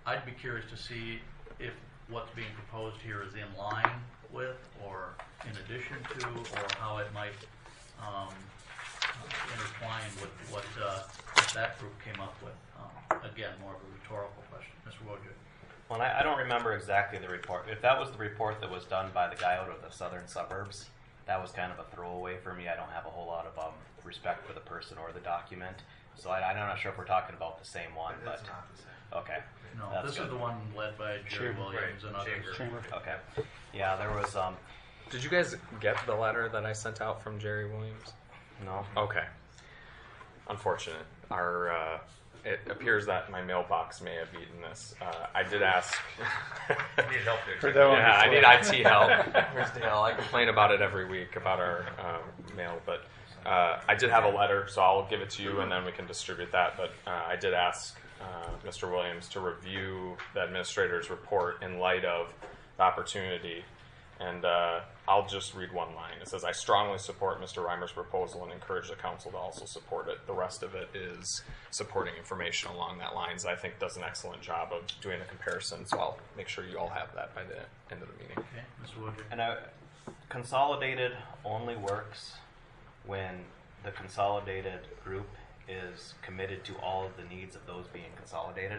I'd be curious to see if what's being proposed here is in line with or in addition to, or how it might um, uh, intertwine with what uh, that group came up with. Um, again, more of a rhetorical question. Mister Wojcik. Well, I, I don't remember exactly the report. If that was the report that was done by the guy out of the southern suburbs, that was kind of a throwaway for me. I don't have a whole lot of um, respect for the person or the document. So I, I'm not sure if we're talking about the same one. It's but not the same. Okay. No, That's this good. is the one led by Jerry Chamber. Williams and others. Chamber. Okay. Yeah, there was, um, Did you guys get the letter that I sent out from Jerry Williams? no. Okay. Unfortunate. Our uh, it appears that my mailbox may have eaten this. Uh, I did ask. Need help there. Heard that one Yeah, I before. need I T help. Where's Dale? I complain about it every week about our um, mail, but uh, I did have a letter, so I'll give it to you, and then we can distribute that. But uh, I did ask uh, Mister Williams to review the administrator's report in light of the opportunity, and uh, I'll just read one line. It says, "I strongly support Mister Reimer's proposal and encourage the council to also support it." The rest of it is supporting information along that lines. I think does an excellent job of doing the comparison, so I'll make sure you all have that by the end of the meeting. Okay, Mister Wojcik. And uh, consolidated only works when the consolidated group is committed to all of the needs of those being consolidated.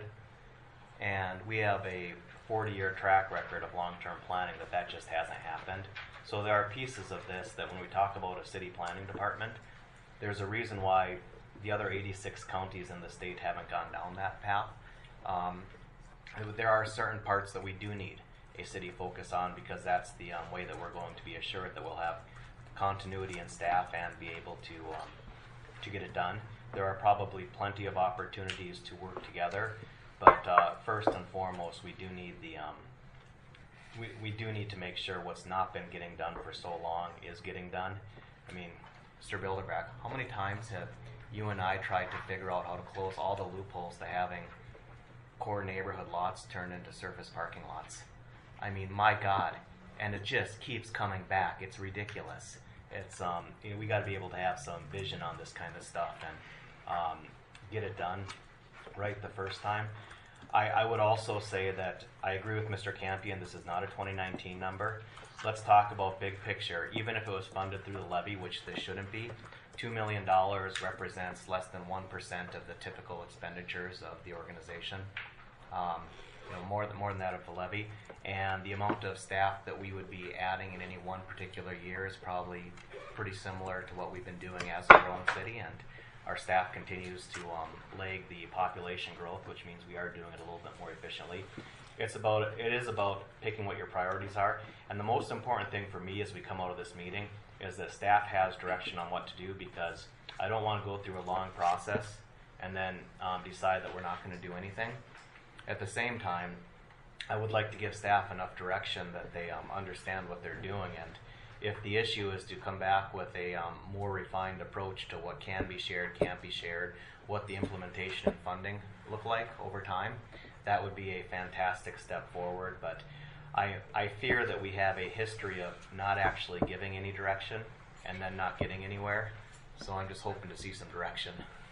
And we have a forty-year track record of long-term planning that that just hasn't happened. So there are pieces of this that when we talk about a city planning department, there's a reason why the other eighty-six counties in the state haven't gone down that path. Um, there are certain parts that we do need a city focus on because that's the um, way that we're going to be assured that we'll have continuity in staff and be able to um, to get it done. There are probably plenty of opportunities to work together, but uh, first and foremost, we do need the um, we we do need to make sure what's not been getting done for so long is getting done. I mean, Mister Bilderback, how many times have you and I tried to figure out how to close all the loopholes to having core neighborhood lots turned into surface parking lots? I mean, my God, and it just keeps coming back. It's ridiculous. It's um, you know, we got to be able to have some vision on this kind of stuff and um, get it done right the first time. I, I would also say that I agree with Mister Campion. This is not a twenty nineteen number. Let's talk about big picture. Even if it was funded through the levy, which this shouldn't be, two million dollars represents less than one percent of the typical expenditures of the organization. Um, you know, more than more than that of the levy, and the amount of staff that we would be adding in any one particular year is probably pretty similar to what we've been doing as a growing city, and our staff continues to um, lag the population growth, which means we are doing it a little bit more efficiently. It's about it is about picking what your priorities are, and the most important thing for me as we come out of this meeting is that staff has direction on what to do, because I don't want to go through a long process and then um, decide that we're not going to do anything. At the same time, I would like to give staff enough direction that they um, understand what they're doing, and if the issue is to come back with a um, more refined approach to what can be shared, can't be shared, what the implementation and funding look like over time, that would be a fantastic step forward. But I, I fear that we have a history of not actually giving any direction and then not getting anywhere, so I'm just hoping to see some direction.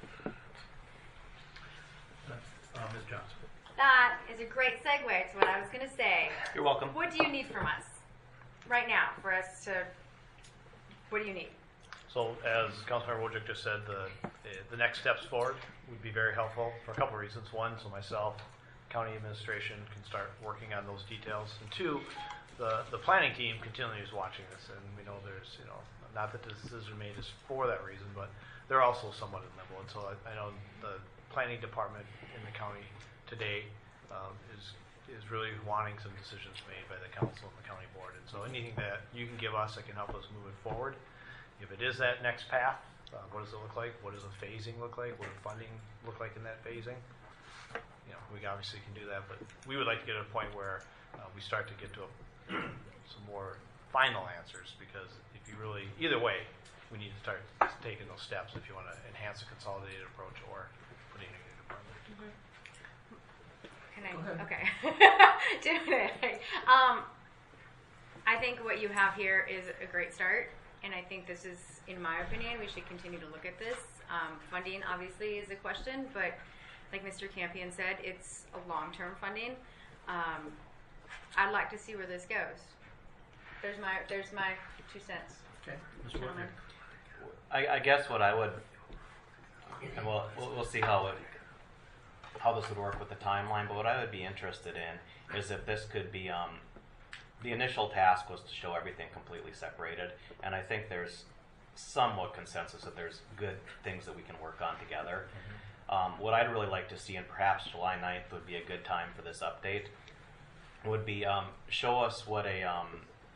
Uh, Miz Johnson. That is a great segue to what I was going to say. You're welcome. What do you need from us right now for us to, what do you need? So as Councilmember Wojcik just said, the, the the next steps forward would be very helpful for a couple of reasons. One, so myself, county administration can start working on those details. And two, the, the planning team continues watching this, and we know there's, you know, not that the decision made is for that reason, but they're also somewhat in limbo. And so I, I know the planning department in the county today um, is is really wanting some decisions made by the council and the county board. And so anything that you can give us that can help us move it forward. If it is that next path, uh, what does it look like? What does the phasing look like? What does funding look like in that phasing? You know, we obviously can do that, but we would like to get to a point where uh, we start to get to a, some more final answers, because if you really, either way, we need to start taking those steps if you want to enhance a consolidated approach or putting in a new department. Mm-hmm. Can I? Okay. Doing it. Um, I think what you have here is a great start, and I think this is, in my opinion, we should continue to look at this. Um, funding obviously is a question, but like Mister Campion said, it's a long-term funding. Um, I'd like to see where this goes. There's my there's my two cents. Okay, Mister Gentlemen. Woodruff. I, I guess what I would, and we'll, we'll we'll see how it how this would work with the timeline. But what I would be interested in is if this could be. Um, the initial task was to show everything completely separated, and I think there's somewhat consensus that there's good things that we can work on together. Mm-hmm. Um, what I'd really like to see, and perhaps July ninth would be a good time for this update, would be um, show us what a um,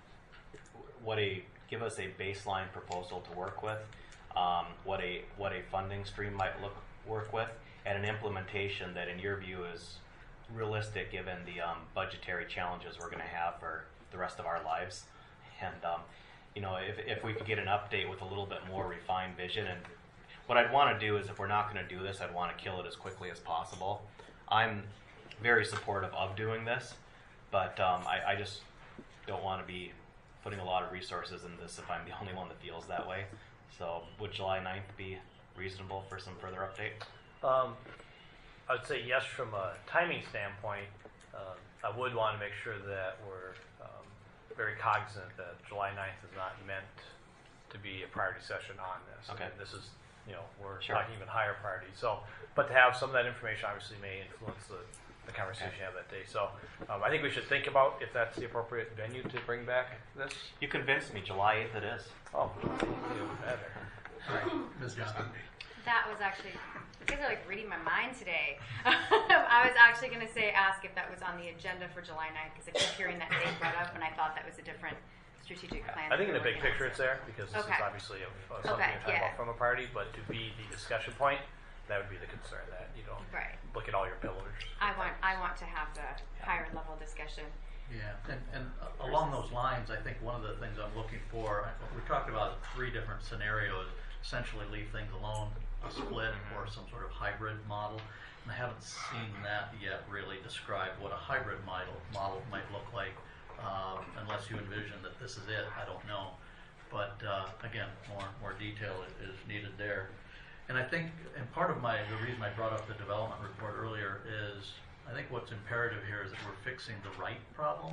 what a give us a baseline proposal to work with, um, what a what a funding stream might look work with, and an implementation that, in your view, is realistic given the um, budgetary challenges we're going to have for the rest of our lives. And um, you know, if if we could get an update with a little bit more refined vision, and what I'd want to do is, if we're not going to do this, I'd want to kill it as quickly as possible. I'm very supportive of doing this, but um, I, I just don't want to be putting a lot of resources in this if I'm the only one that feels that way. So would July ninth be reasonable for some further update? Um, I would say yes from a timing standpoint. Um, I would want to make sure that we're um, very cognizant that July ninth is not meant to be a priority session on this. Okay. I mean, this is, you know, we're Sure. talking even higher priority. So, but to have some of that information obviously may influence the, the conversation you have that day. So um, I think we should think about if that's the appropriate venue to bring back this. You convinced me. July eighth it is. Oh, even better. Miz Johnson. That was actually, you guys are like reading my mind today. I was actually going to say, ask if that was on the agenda for July ninth, because I keep hearing that date brought up, and I thought that was a different strategic plan. I think in that the we're big working picture on. it's there because this Okay. is obviously a, a something Okay, you're talking yeah. about from a party, but to be the discussion point, that would be the concern that you don't Right. look at all your pillars. I want, I want to have the higher level discussion. Yeah, and, and uh, along those lines, I think one of the things I'm looking for, I- we talked about three different scenarios, essentially leave things alone, a split, or some sort of hybrid model. And I haven't seen that yet really described what a hybrid model, model might look like, uh, unless you envision that this is it, I don't know. But uh, again, more more detail is needed there. And I think, and part of my, the reason I brought up the development report earlier is, I think what's imperative here is that we're fixing the right problem.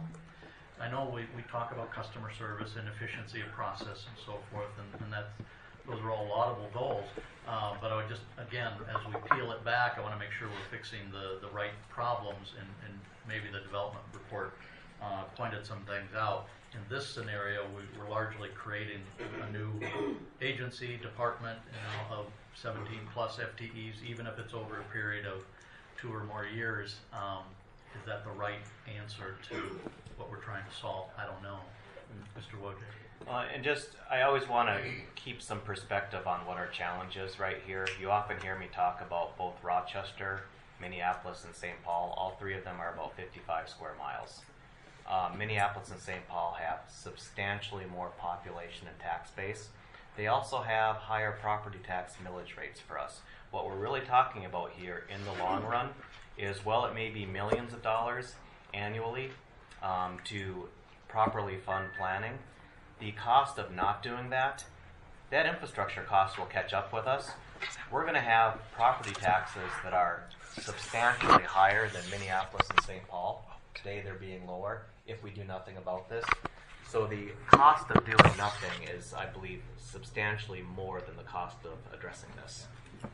I know we, we talk about customer service and efficiency of process and so forth, and, and that's, those are all laudable goals. Uh, but I would just, again, as we peel it back, I want to make sure we're fixing the, the right problems, and, and maybe the development report uh, pointed some things out. In this scenario, we, we're largely creating a new agency, department, you know, of seventeen plus F T Es, even if it's over a period of two or more years. Um, is that the right answer to what we're trying to solve? I don't know. Mister Wojcik. Uh, and just, I always want to keep some perspective on what our challenge is right here. You often hear me talk about both Rochester, Minneapolis, and Saint Paul. All three of them are about fifty-five square miles. Uh, Minneapolis and Saint Paul have substantially more population and tax base. They also have higher property tax millage rates for us. What we're really talking about here in the long run is, well, it may be millions of dollars annually um, to properly fund planning. The cost of not doing that, that infrastructure cost will catch up with us. We're going to have property taxes that are substantially higher than Minneapolis and Saint Paul. Today they're being lower if we do nothing about this. So the cost of doing nothing is, I believe, substantially more than the cost of addressing this.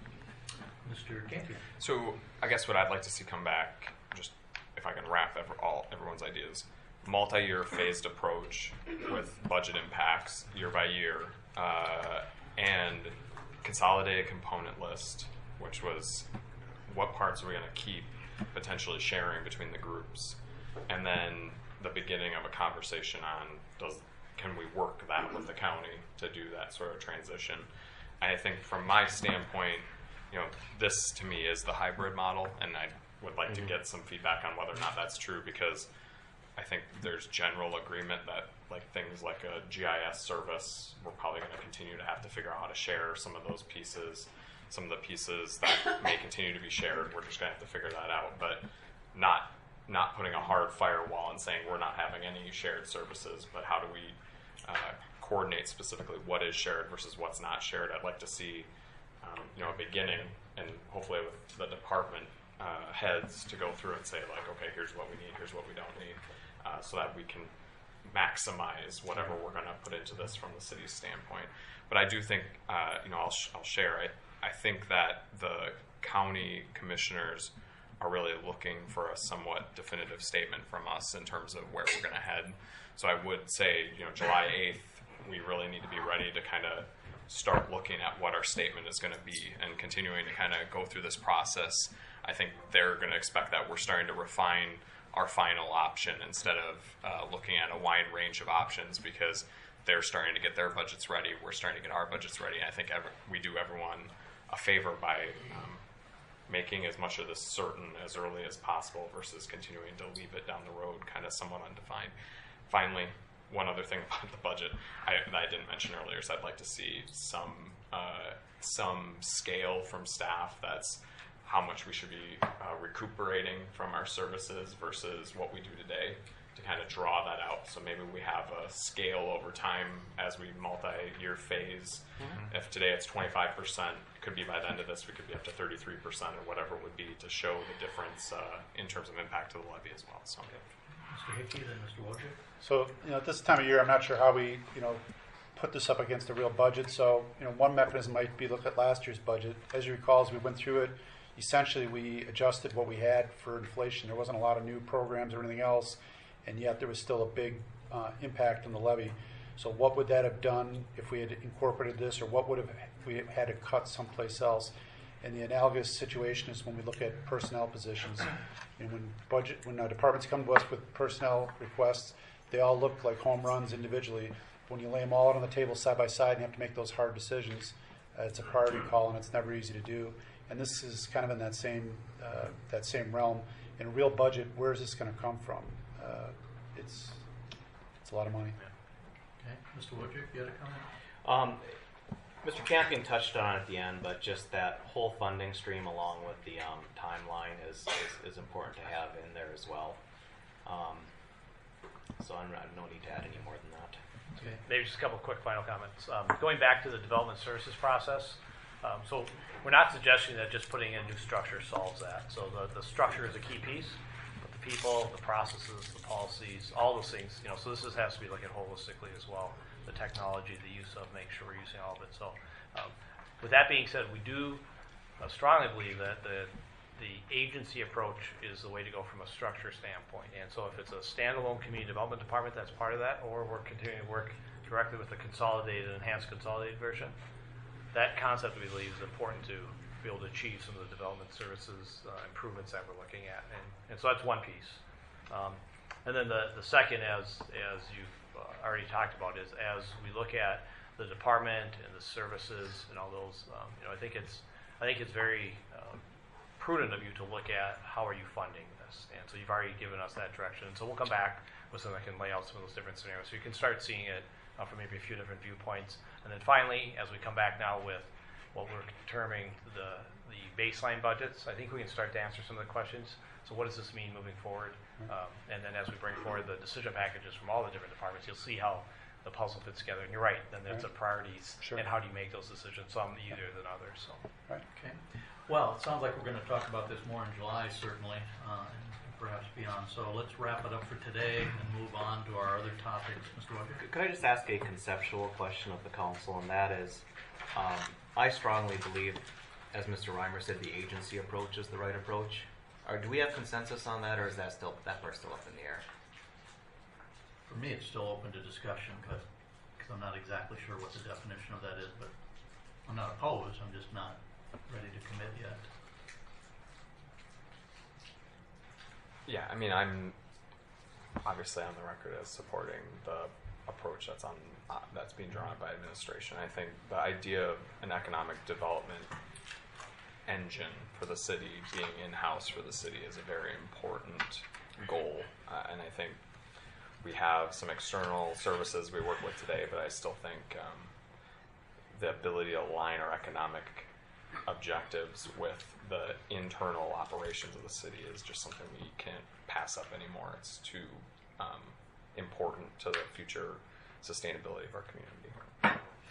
Mister Campion. So I guess what I'd like to see come back, just if I can wrap ever, all everyone's ideas, multi-year phased approach with budget impacts year by year, uh, and consolidated component list, which was what parts are we going to keep potentially sharing between the groups, and then the beginning of a conversation on does can we work that with the county to do that sort of transition. I think from my standpoint, you know, this to me is the hybrid model, and I would like mm-hmm. to get some feedback on whether or not that's true, because I think there's general agreement that like things like a G I S service, we're probably going to continue to have to figure out how to share some of those pieces. Some of the pieces that may continue to be shared, we're just going to have to figure that out, but not not putting a hard firewall and saying we're not having any shared services, but how do we uh, coordinate specifically what is shared versus what's not shared. I'd like to see um, you know, a beginning, and hopefully with the department uh, heads to go through and say like, okay, here's what we need, here's what we don't need, uh, so that we can maximize whatever we're going to put into this from the city's standpoint. But I do think, uh, you know, I'll, sh- I'll share. I, I think that the county commissioners are really looking for a somewhat definitive statement from us in terms of where we're going to head. So I would say, you know, July eighth, we really need to be ready to kind of start looking at what our statement is going to be and continuing to kind of go through this process. I think they're going to expect that we're starting to refine our final option instead of uh, looking at a wide range of options, because they're starting to get their budgets ready. We're starting to get our budgets ready. I think every, we do everyone a favor by um, making as much of this certain as early as possible versus continuing to leave it down the road kind of somewhat undefined. Finally, one other thing about the budget I, that I didn't mention earlier is I'd like to see some uh, some scale from staff that's how much we should be uh, recuperating from our services versus what we do today, to kind of draw that out. So maybe we have a scale over time as we multi-year phase. Mm-hmm. If today it's twenty-five percent, could be by the end of this we could be up to thirty-three percent or whatever it would be, to show the difference uh, in terms of impact to the levy as well. So, Mister Hickey, then Mister Wojcik. So, you know, at this time of year, I'm not sure how we, you know, put this up against a real budget. So, you know, one mechanism might be look at last year's budget. As you recall, as we went through it, essentially we adjusted what we had for inflation. There wasn't a lot of new programs or anything else, and yet there was still a big uh, impact on the levy. So what would that have done if we had incorporated this, or what would have if we had to cut someplace else? And the analogous situation is when we look at personnel positions. And when budget, when uh, departments come to us with personnel requests, they all look like home runs individually. When you lay them all out on the table side by side and you have to make those hard decisions, uh, it's a priority call, and it's never easy to do. And this is kind of in that same uh, that same realm. In a real budget, where is this going to come from? Uh, it's it's a lot of money. Okay, Mister Wojcik, you had a comment? Um, Mister Campion touched on it at the end, but just that whole funding stream along with the um, timeline is, is, is important to have in there as well. Um, so I'm, I have no need to add any more than that. Okay. Maybe just a couple of quick final comments. Um, going back to the development services process, um, so we're not suggesting that just putting in new structure solves that. So the, the structure is a key piece, but the people, the processes, the policies, all those things, you know, so this is, has to be looked at holistically as well. The technology, the use of, make sure we're using all of it. So um, with that being said, we do uh, strongly believe that the the agency approach is the way to go from a structure standpoint. And so if it's a standalone community development department, that's part of that, or we're continuing to work directly with the consolidated, enhanced consolidated version. That concept, we believe, is important to be able to achieve some of the development services uh, improvements that we're looking at. And, and so that's one piece. Um, and then the, the second, as, as you've uh, already talked about, is as we look at the department and the services and all those, um, you know, I think it's, I think it's very um, prudent of you to look at how are you funding this. And so you've already given us that direction. So we'll come back with something that can lay out some of those different scenarios. So you can start seeing it uh, from maybe a few different viewpoints. And then finally, as we come back now with what we're terming the, the baseline budgets, I think we can start to answer some of the questions. So what does this mean moving forward? Um, and then as we bring forward the decision packages from all the different departments, you'll see how the puzzle fits together. And you're right, then there's right. the priorities Sure. and how do you make those decisions, some easier than others. So. Right. Okay. Well, it sounds like we're going to talk about this more in July, certainly, uh, and perhaps beyond. So let's wrap it up for today and move on to our other topics. Mister Wojcik? Could I just ask a conceptual question of the council, and that is, um, I strongly believe, as Mister Reimer said, the agency approach is the right approach. Or do we have consensus on that, or is that still that part's still up in the air? For me, it's still open to discussion because I'm not exactly sure what the definition of that is, but I'm not opposed. I'm just not ready to commit yet. yeah, I mean, I'm obviously on the record as supporting the approach that's on uh, that's being drawn up by administration. I think the idea of an economic development engine for the city being in-house for the city is a very important goal, uh, and I think we have some external services we work with today, but I still think um, the ability to align our economic objectives with the internal operations of the city is just something we can't pass up anymore. It's too um, important to the future sustainability of our community.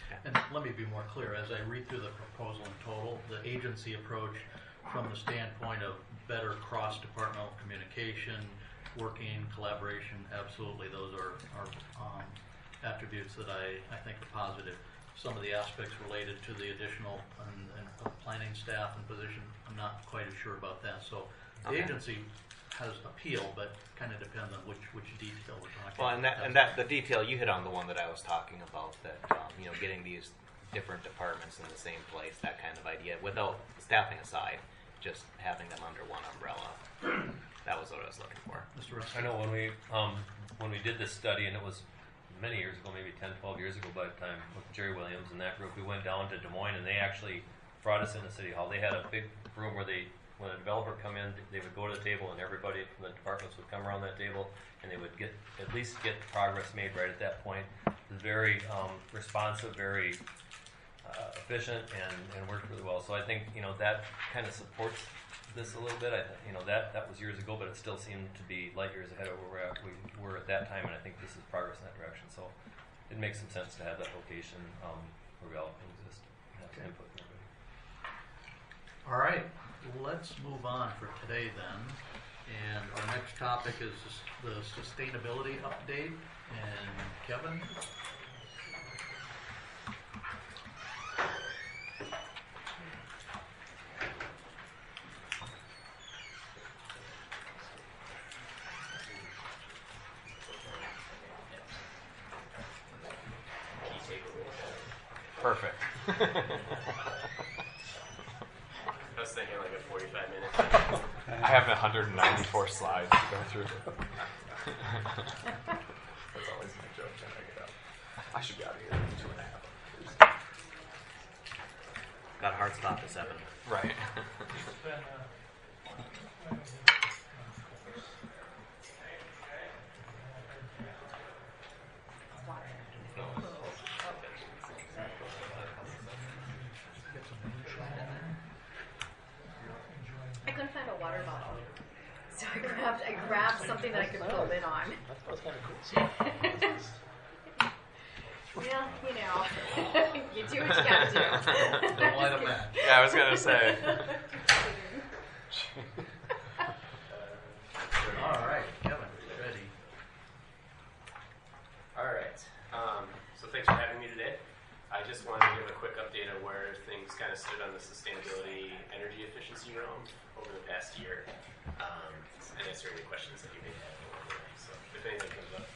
And let me be more clear, as I read through the proposal in total, the agency approach from the standpoint of better cross-departmental communication, working, collaboration, absolutely, those are, are um, attributes that I, I think are positive. Some of the aspects related to the additional and, and planning staff and position, I'm not quite as sure about that. So the Okay. agency has appeal, but kind of depends on which, which detail we're talking Well, and that about. and that the detail you hit on the one that I was talking about, that um, you know, getting these different departments in the same place, that kind of idea, without staffing aside, just having them under one umbrella. That was what I was looking for. Mister Russ? I know when we um, when we did this study, and it was many years ago, maybe ten, twelve years ago by the time, with Jerry Williams and that group, we went down to Des Moines, and they actually brought us into City Hall. They had a big room where they, when a developer come in, they would go to the table, and everybody from the departments would come around that table, and they would get at least get progress made right at that point. It was very um, responsive, very uh, efficient, and, and worked really well. So I think, you know, that kind of supports this a little bit. I, you know, that that was years ago, but it still seemed to be light years ahead of where we're at, we were at that time, and I think this is progress in that direction. So it makes some sense to have that location um, where we all can exist and have some input from everybody. All right, let's move on for today then. And our next topic is the sustainability update. And Kevin? Perfect. I was thinking like a forty-five minutes. I have one hundred ninety-four slides to go through. That's always my joke when I get up. I should be out of here in two and a half. Got a hard stop at seven. Right. It's been, uh, I couldn't find a water bottle, so I grabbed I grabbed something that I could put a lid on. That was kind of cool. Well, you know, you do what you gotta do. Don't light a match. Yeah, I was gonna say. All right, Kevin, ready. All right. Um, so thanks for having me today. I just wanted to give a quick update on where things kind of stood on the sustainability energy efficiency realm over the past year, um, and answer any questions that you may have along the way. So if anything comes up.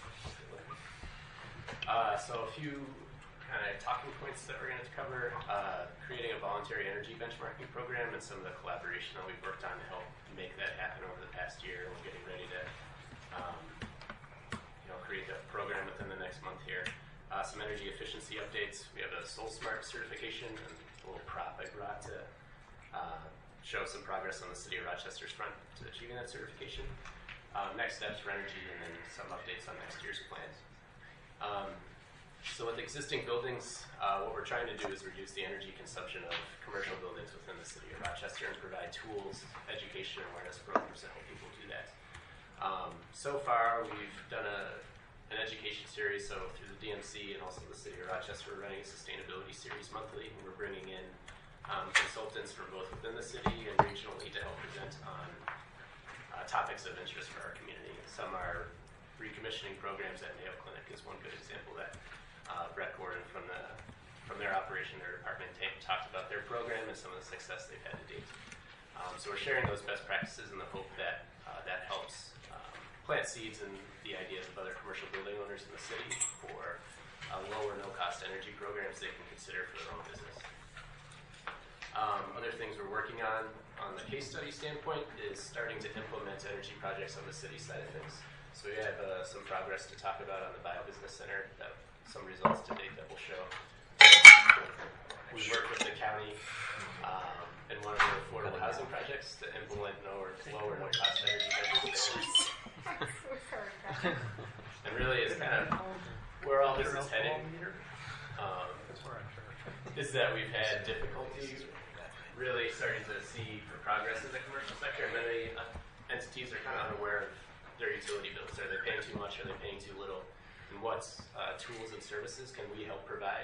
Uh, so a few kind of talking points that we're going to cover, uh, creating a voluntary energy benchmarking program and some of the collaboration that we've worked on to help make that happen over the past year. We're getting ready to um, you know, create that program within the next month here. Uh, some energy efficiency updates. We have a SolSmart certification and a little prop I brought to uh, show some progress on the City of Rochester's front to achieving that certification. Um, next steps for energy, and then some updates on next year's plans. Um, so with existing buildings, uh, what we're trying to do is reduce the energy consumption of commercial buildings within the City of Rochester and provide tools, education, and awareness programs to help people do that. Um, so far, we've done a, an education series, so through the D M C and also the City of Rochester, we're running a sustainability series monthly, and we're bringing in um, consultants from both within the city and regionally to help present on uh, topics of interest for our community. Some are recommissioning programs at Mayo Clinic is one good example that uh, Brett Gordon from the from their operation, their department t- talked about their program and some of the success they've had to date. Um, so we're sharing those best practices in the hope that uh, that helps um, plant seeds in the ideas of other commercial building owners in the city for uh, low or no cost energy programs they can consider for their own business. Um, other things we're working on on the case study standpoint is starting to implement energy projects on the city side of things. So we have uh, some progress to talk about on the Bio Business Center, that, some results to date that we'll show. We work with the county um, in one of their affordable housing projects to implement no or low or no cost energy measures there. And really it's kind of where all this is heading um, is that we've had difficulty really starting to see the progress in the commercial sector, and many uh, entities are kind of unaware of their utility bills. Are they paying too much? Are they paying too little? And what uh, tools and services can we help provide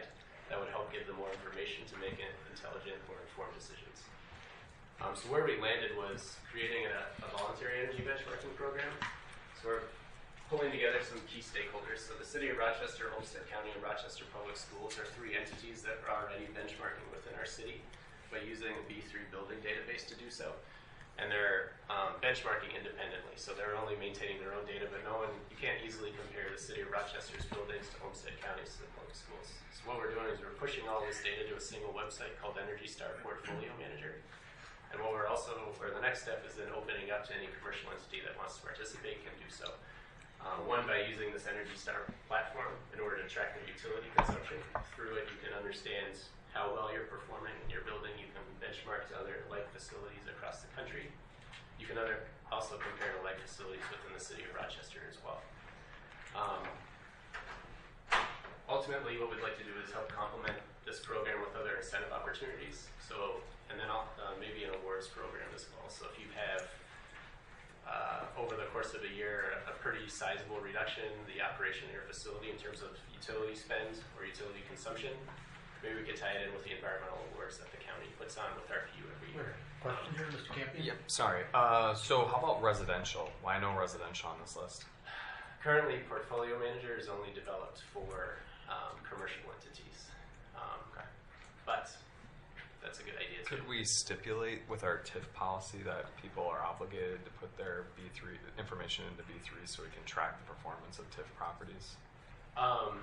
that would help give them more information to make intelligent, more informed decisions. Um, so where we landed was creating a, a voluntary energy benchmarking program. So we're pulling together some key stakeholders. So the City of Rochester, Olmsted County, and Rochester Public Schools are three entities that are already benchmarking within our city by using a B three building database to do so. And they're um, benchmarking independently. So they're only maintaining their own data, but no one, you can't easily compare the City of Rochester's buildings to Olmsted County's to the public schools. So what we're doing is we're pushing all this data to a single website called Energy Star Portfolio Manager. And what we're also, or the next step is then opening up to any commercial entity that wants to participate can do so. Uh, one, by using this Energy Star platform in order to track their utility consumption. Through it, you can understand how well you're performing in your building. You can benchmark to other like facilities across the country. You can other, also compare to like facilities within the City of Rochester as well. Um, ultimately, what we'd like to do is help complement this program with other incentive opportunities. So, and then uh, maybe an awards program as well. So if you have, uh, over the course of a year, a pretty sizable reduction in the operation of your facility in terms of utility spend or utility consumption, maybe we could tie it in with the environmental awards that the county puts on with R P U every year. Question here, Mister Campion? Yep, sorry. Uh, so how about residential? Why no residential on this list? Currently, Portfolio Manager is only developed for um, commercial entities. Um, Okay. But that's a good idea too. Could we stipulate with our T I F policy that people are obligated to put their B three information into B three so we can track the performance of T I F properties? Um,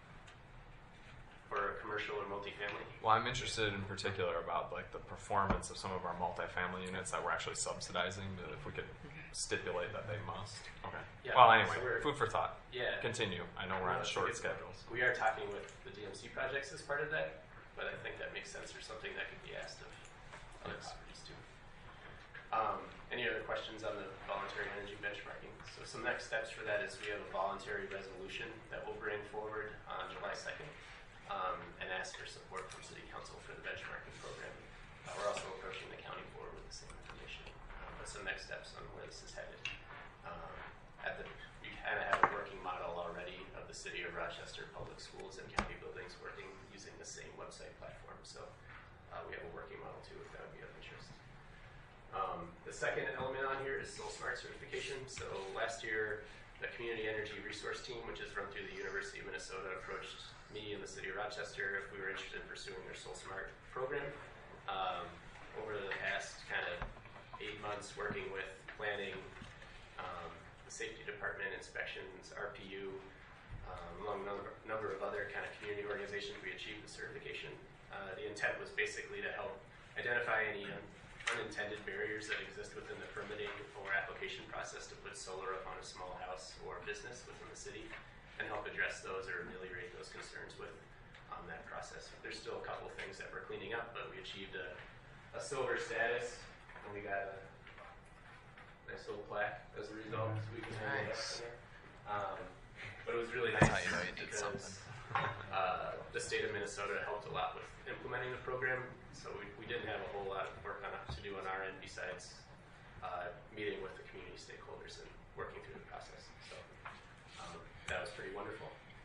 for commercial or multifamily? Well, I'm interested in particular about like the performance of some of our multifamily units that we're actually subsidizing. But if we could stipulate that they must. Okay. Yeah, Well, anyway, so we're- food for thought. Yeah. Continue. I know we're on a That's short good point. schedule. We are talking with the D M C projects as part of that, but I think that makes sense for something that could be asked of other Yes. properties too. Um, any other questions on the voluntary energy benchmarking? So some next steps for that is we have a voluntary resolution that we'll bring forward on July second um, and ask for support from City Council for the benchmarking program. Uh, we're also approaching the county board with the same information. Um, but some next steps on where this is headed. Um, at the, we kind of have a working model already of the City of Rochester Public Schools and county buildings working using the same website platform. So uh, we have a working model too if that would be of interest. Um, the second element on here is Soul Smart certification. So last year, the Community Energy Resource Team, which is run through the University of Minnesota, approached me and the City of Rochester if we were interested in pursuing their Soul Smart program. Um, over the past kind of eight months working with planning, um, the safety department, inspections, R P U, um, among a number, number of other kind of community organizations, we achieved the certification. Uh, the intent was basically to help identify any un- unintended barriers that exist within the permitting or application process to put solar up on a small house or business within the city and help address those or ameliorate those concerns with um, that process. There's still a couple of things that we're cleaning up, but we achieved a, a silver status and we got a nice little plaque as a result. So we can hang it up in there. Um, but it was really That's nice how you know you did because, something. uh, the state of Minnesota helped a lot with implementing the program, so we, we didn't have a whole lot of work on it to do on our end besides uh, meeting with the community stakeholders and working through the process. So um, that was pretty wonderful.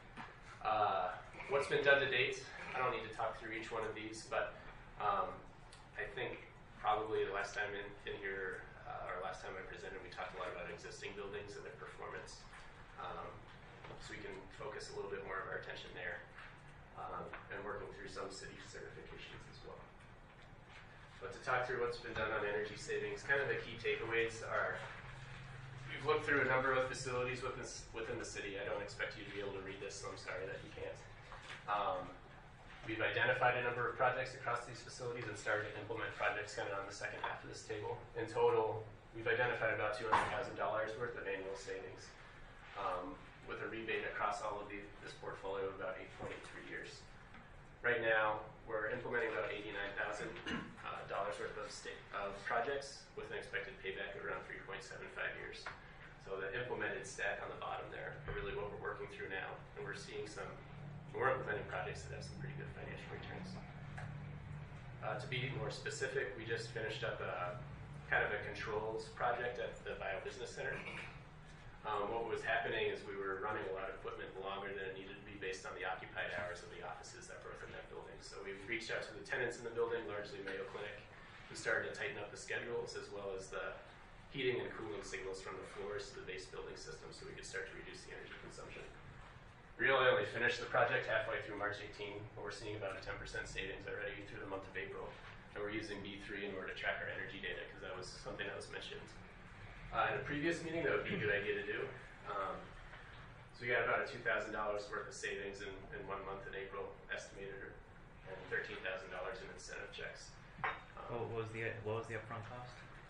Uh, what's been done to date? I don't need to talk through each one of these, but um, I think probably the last time in, in here, uh, or last time I presented, we talked a lot about existing buildings and their performance. Um, so we can focus a little bit more of our attention there. Um, and working through some city certifications as well. But to talk through what's been done on energy savings, kind of the key takeaways are, we've looked through a number of facilities within, within the city. I don't expect you to be able to read this, so I'm sorry that you can't. Um, we've identified a number of projects across these facilities and started to implement projects kind of on the second half of this table. In total, we've identified about two hundred thousand dollars worth of annual savings. Um, with a rebate across all of the, this portfolio of about eight point eight three years. Right now, we're implementing about eighty-nine thousand dollars uh, worth of, state, of projects with an expected payback of around three point seven five years. So the implemented stack on the bottom there are really what we're working through now, and we're seeing some, we're implementing projects that have some pretty good financial returns. Uh, to be more specific, we just finished up a kind of a controls project at the Bio Business Center. Um, what was happening is we were running a lot of equipment longer than it needed to be based on the occupied hours of the offices that were within that building. So we reached out to the tenants in the building, largely Mayo Clinic, who started to tighten up the schedules as well as the heating and cooling signals from the floors to the base building system so we could start to reduce the energy consumption. Really only finished the project halfway through March eighteenth, but we're seeing about a ten percent savings already through the month of April. And we're using B three in order to track our energy data because that was something that was mentioned uh, in a previous meeting. That would be a good idea to do. Um, so we got about a two thousand dollars worth of savings in, in one month in April, estimated, and thirteen thousand dollars in incentive checks. Um, What was the what was the upfront cost?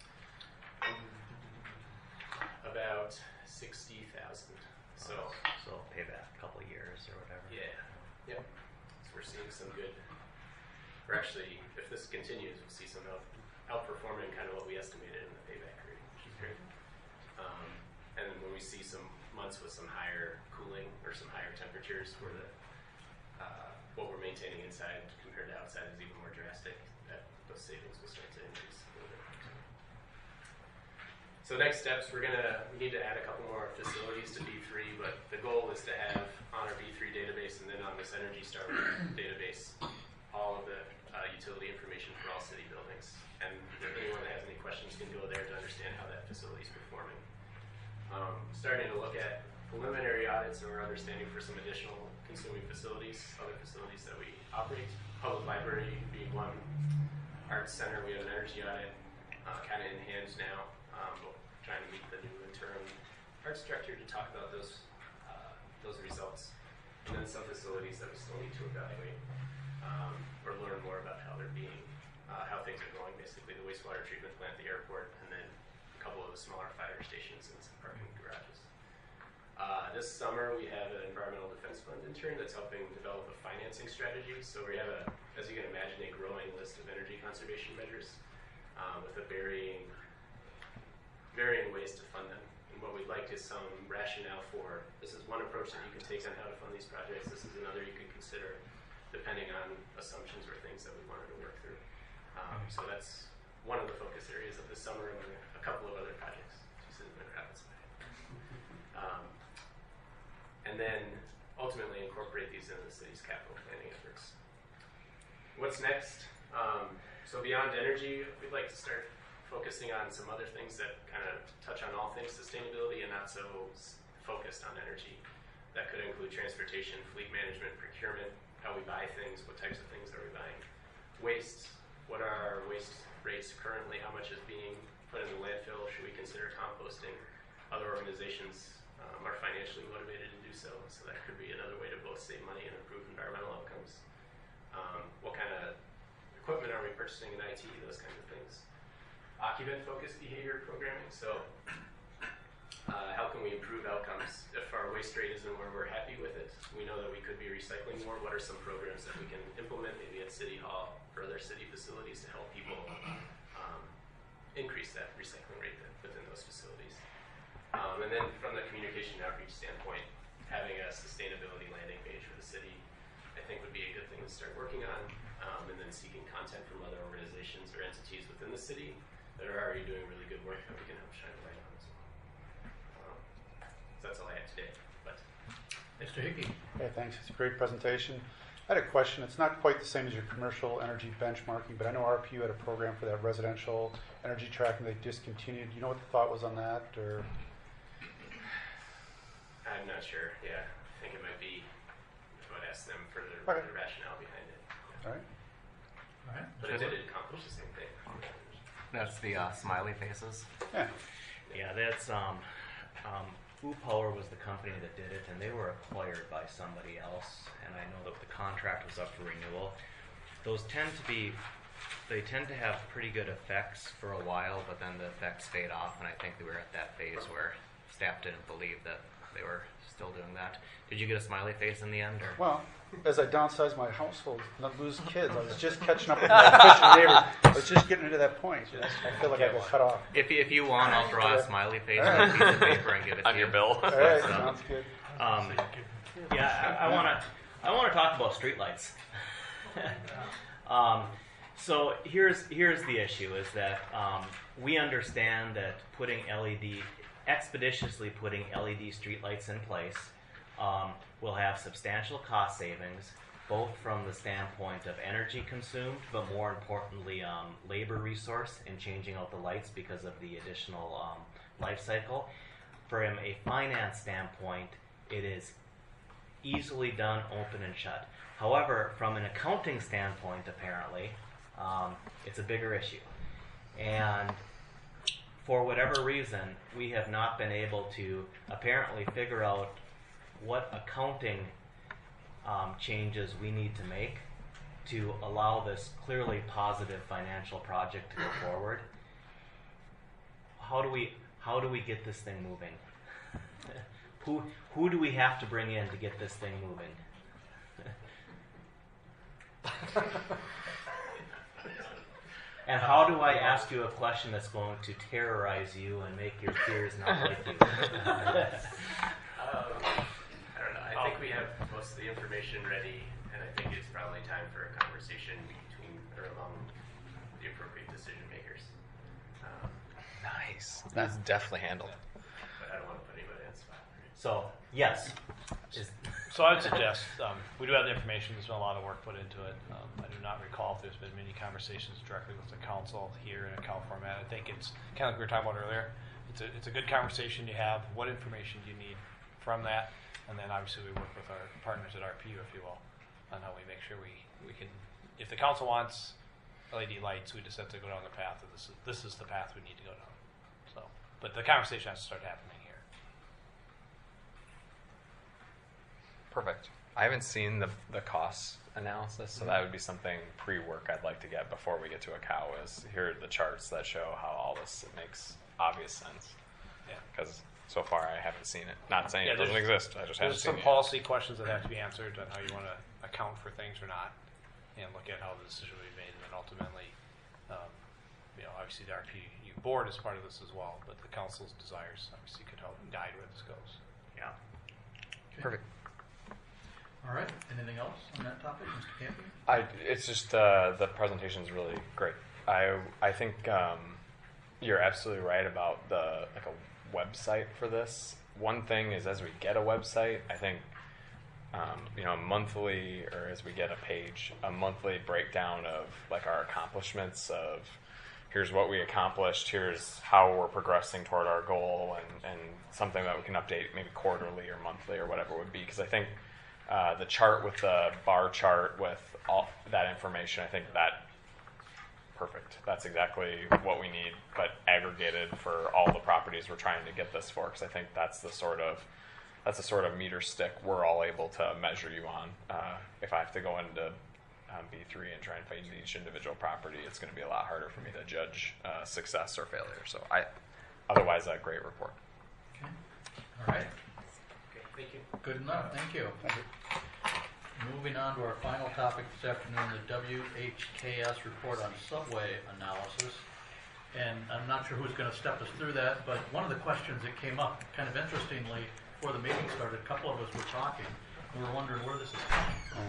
About sixty thousand. So So payback a couple of years or whatever. yeah, yep. So we're seeing some good. We're actually, if this continues, we'll see some out, outperforming kind of what we estimated in the payback rate, which is great. Um, and then when we see some months with some higher cooling or some higher temperatures, where the uh, what we're maintaining inside compared to outside is even more drastic, that those savings will start to increase a little bit. So next steps, we're gonna we need to add a couple more facilities to B three, but the goal is to have on our B three database and then on this Energy Star database all of the uh, utility information for all city buildings. And if anyone that has any questions can go there to understand how that facility is performing. Um, starting to look at preliminary audits and our understanding for some additional consuming facilities, other facilities that we operate. Public library being one. Arts Center, we have an energy audit uh, kind of in hand now. Um, but trying to meet the new interim arts director to talk about those uh, those results, and then some facilities that we still need to evaluate um, or learn more about how they're being, uh, how things are going. Basically, the wastewater treatment plant, the airport, and then a couple of the smaller fire stations and some parking garages. Uh, this summer, we have an environmental defense fund intern that's helping develop a financing strategy. So we have a, as you can imagine, a growing list of energy conservation measures uh, with a varying varying ways to fund them. And what we'd like is some rationale for, this is one approach that you can take on how to fund these projects, this is another you can consider depending on assumptions or things that we wanted to work through. Um, so that's one of the focus areas of this summer, and then a couple of other projects. She's in the crowd side. Um, and then ultimately incorporate these into the city's capital planning efforts. What's next? Um, so beyond energy, we'd like to start focusing on some other things that kind of touch on all things sustainability and not so focused on energy. That could include transportation, fleet management, procurement, how we buy things, what types of things are we buying. Waste, what are our waste rates currently, how much is being put in the landfill, should we consider composting? Other organizations um, are financially motivated to do so, so that could be another way to both save money and improve environmental outcomes. Um, what kind of equipment are we purchasing in I T, those kinds of things. Occupant-focused behavior programming. So, uh, how can we improve outcomes? If our waste rate isn't where we're happy with it, we know that we could be recycling more. What are some programs that we can implement, maybe at City Hall or other city facilities, to help people um, increase that recycling rate within those facilities? Um, and then, from the communication outreach standpoint, having a sustainability landing page for the city, I think, would be a good thing to start working on. Um, and then seeking content from other organizations or entities within the city that are already doing really good work that we can help shine a light on as well. Um, so that's all I have today. But Mister Hickey. Okay, thanks. It's a great presentation. I had a question. It's not quite the same as your commercial energy benchmarking, but I know R P U had a program for that residential energy tracking they discontinued. Do you know what the thought was on that? Or I'm not sure. Yeah, I think it might be. I would ask them for the, Okay. the rationale behind it. all right. All right. But it did accomplish the same thing. That's the uh, smiley faces. Yeah. Yeah, that's um, um, Blue Power was the company that did it, and they were acquired by somebody else. And I know that the contract was up for renewal. Those tend to be, they tend to have pretty good effects for a while, but then the effects fade off. And I think we were at that phase where staff didn't believe that they were still doing that. Did you get a smiley face in the end, or? Well, as I downsize my household, not lose kids, I was just catching up with my efficient neighbor. I was just getting to that point. I feel like I got cut off. If if you want, I'll draw a smiley face All on right. a piece of paper and give it to On you. your bill. All right, So, sounds good. Um, yeah, I want to I want to talk about streetlights. um, so here's here's the issue: is that um, we understand that putting L E D expeditiously putting L E D streetlights in place. Um, we'll have substantial cost savings, both from the standpoint of energy consumed, but more importantly, um, labor resource in changing out the lights because of the additional um, life cycle. From a finance standpoint, it is easily done, open and shut. However, from an accounting standpoint, apparently, um, it's a bigger issue. And for whatever reason, we have not been able to apparently figure out what accounting um, changes we need to make to allow this clearly positive financial project to go forward. How do we how do we get this thing moving? who who do we have to bring in to get this thing moving? And how do I ask you a question that's going to terrorize you and make your peers not like you? Um, I don't know. I think we have most of the information ready, and I think it's probably time for a conversation between or among the appropriate decision makers. Um, Nice. That's definitely handled. but I don't want to put anybody on the spot. So yes, is, So I would suggest, um, we do have the information, there's been a lot of work put into it. Um, I do not recall if there's been many conversations directly with the council here in a account format. I think it's kind of like we were talking about earlier. It's a, it's a good conversation to have. What information do you need from that? And then obviously we work with our partners at R P U, if you will, on how we make sure we, we can, if the council wants L E D lights, we just have to go down the path of this is, this is the path we need to go down. So, but the conversation has to start happening here. Perfect. I haven't seen the the cost analysis, so that would be something pre-work I'd like to get before we get to a cow. Is here are the charts that show how all this it makes obvious sense. Yeah. Because so far I haven't seen it. Not saying Yeah, it doesn't there's- exist. I just haven't There's seen some it. policy questions that have to be answered on how you want to account for things or not, and look at how the decision will be made, and then ultimately, um, you know, obviously the R P U board is part of this as well, but the council's desires obviously could help guide where this goes. yeah. Perfect. All right. Anything else on that topic, Mister Campion? I, it's just uh, the presentation is really great. I I think um, you're absolutely right about the like a website for this. One thing is as we get a website, I think um, you know monthly or as we get a page, a monthly breakdown of like our accomplishments of here's what we accomplished, here's how we're progressing toward our goal, and, and something that we can update maybe quarterly or monthly or whatever it would be. Because I think uh, the chart with the bar chart with all that information, I think that perfect. That's exactly what we need, but aggregated for all the properties we're trying to get this for. Because I think that's the sort of that's the sort of meter stick we're all able to measure you on. Uh, if I have to go into um, B three and try and find each individual property, it's going to be a lot harder for me to judge uh, success or failure. So I, otherwise, a great report. Okay. All right. Okay, thank you. Good enough. Thank you. Moving on to our final topic this afternoon, the W H K S report on subway analysis. And I'm not sure who's going to step us through that, but one of the questions that came up, kind of interestingly, before the meeting started, a couple of us were talking, and we were wondering where this is coming from.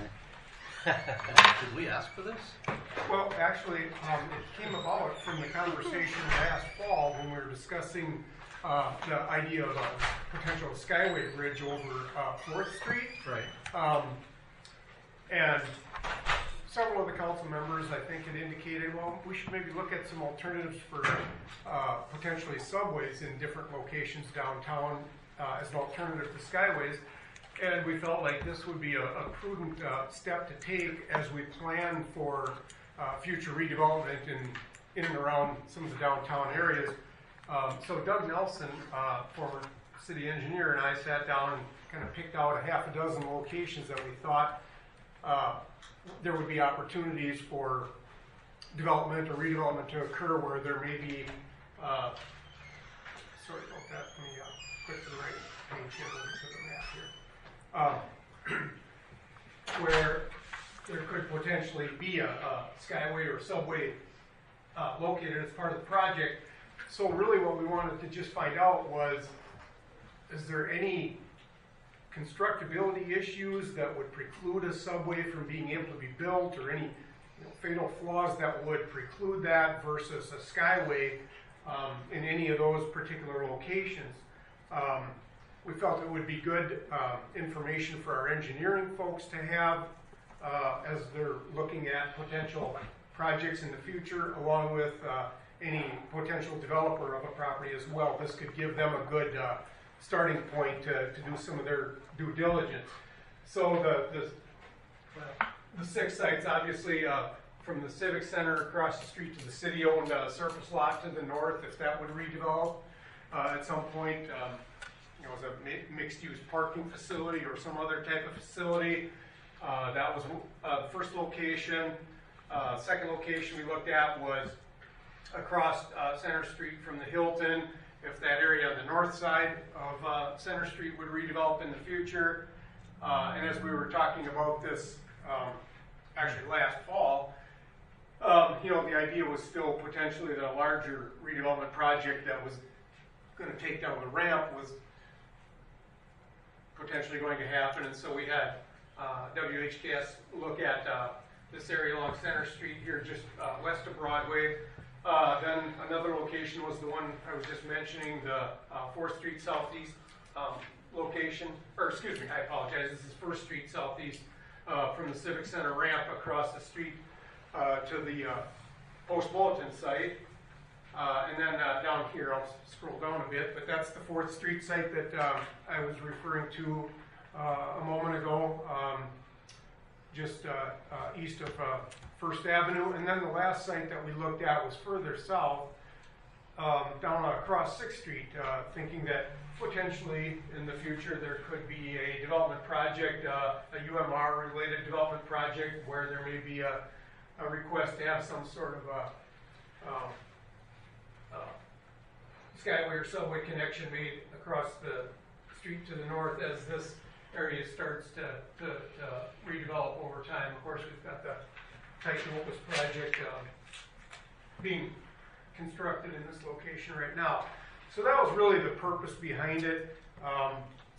Did we ask for this? Well, actually, um, it came about from the conversation last fall when we were discussing uh, the idea of a potential Skyway bridge over uh, fourth Street. Right. Um, and several of the council members, I think, had indicated, well, we should maybe look at some alternatives for uh, potentially subways in different locations downtown uh, as an alternative to Skyways. And we felt like this would be a, a prudent uh, step to take as we plan for uh, future redevelopment in, in and around some of the downtown areas. Um, so Doug Nelson, uh, former city engineer, and I sat down and kind of picked out a half a dozen locations that we thought uh, there would be opportunities for development or redevelopment to occur where there may be, uh, sorry about that, let me uh, click to the right page here, let me put the map here. Um, where there could potentially be a, a Skyway or subway uh, located as part of the project. So really what we wanted to just find out was, is there any constructability issues that would preclude a subway from being able to be built, or any you know, fatal flaws that would preclude that versus a Skyway um, in any of those particular locations? Um, we felt it would be good um, information for our engineering folks to have uh, as they're looking at potential projects in the future, along with uh, any potential developer of a property as well. This could give them a good uh, starting point to, to do some of their due diligence. So the the, the six sites, obviously, uh, from the Civic Center across the street to the city-owned uh, surface lot to the north, if that would redevelop uh, at some point, um, you know, as a mi- mixed-use parking facility or some other type of facility. Uh, that was uh, the first location. Uh, second location we looked at was across uh, Center Street from the Hilton, if that area on the north side of uh, Center Street would redevelop in the future. Uh, and as we were talking about this um, actually last fall, um, you know, the idea was still potentially that a larger redevelopment project that was going to take down the ramp was potentially going to happen. And so we had uh, W H K S look at uh, this area along Center Street here, just uh, west of Broadway. Uh, then another location was the one I was just mentioning, the uh, fourth Street Southeast um, location, or excuse me, I apologize, this is first Street Southeast uh, from the Civic Center ramp across the street uh, to the uh, Post Bulletin site. Uh, and then uh, down here, I'll scroll down a bit, but that's the fourth Street site that um, I was referring to uh, a moment ago. Um, just uh, uh, east of uh, First Avenue. And then the last site that we looked at was further south, um, down across sixth Street, uh, thinking that potentially in the future there could be a development project, uh, a U M R related development project where there may be a, a request to have some sort of a um, uh, skyway or subway connection made across the street to the north as this area starts to, to, to redevelop over time. Of course, we've got the Titan Opus project um, being constructed in this location right now. So that was really the purpose behind it. Um,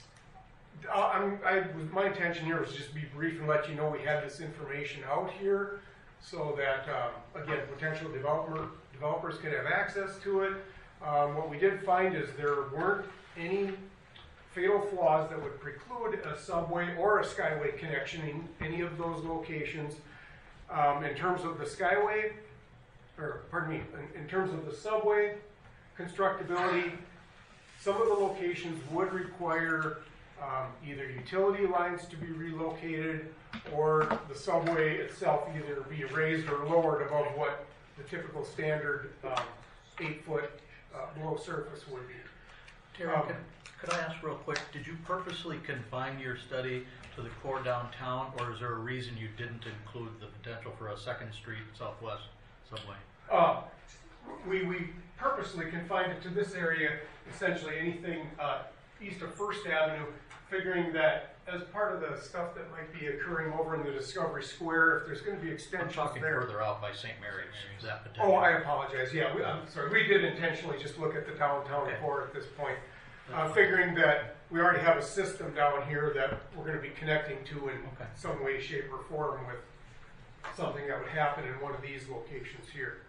I'm, I was, my intention here was just to be brief and let you know we had this information out here so that, um, again, potential developer, developers could have access to it. Um, what we did find is there weren't any fatal flaws that would preclude a subway or a skyway connection in any of those locations. Um, in terms of the skyway, or pardon me, in, in terms of the subway constructability, some of the locations would require um, either utility lines to be relocated or the subway itself either be raised or lowered above what the typical standard um, eight foot uh, below surface would be. Terry, Um, could, could I ask real quick, did you purposely confine your study to the core downtown, or is there a reason you didn't include the potential for a second street southwest subway? Uh, we, we purposely confined it to this area, essentially anything uh, east of First Avenue, figuring that as part of the stuff that might be occurring over in the Discovery Square, if there's going to be I'm extensions talking there. further out by Saint Mary's, that potential. Oh, I apologize. Yeah, we, I'm sorry. We did intentionally just look at the downtown Okay. core at this point, uh, figuring that we already have a system down here that we're going to be connecting to in Okay. some way, shape, or form with something that would happen in one of these locations here.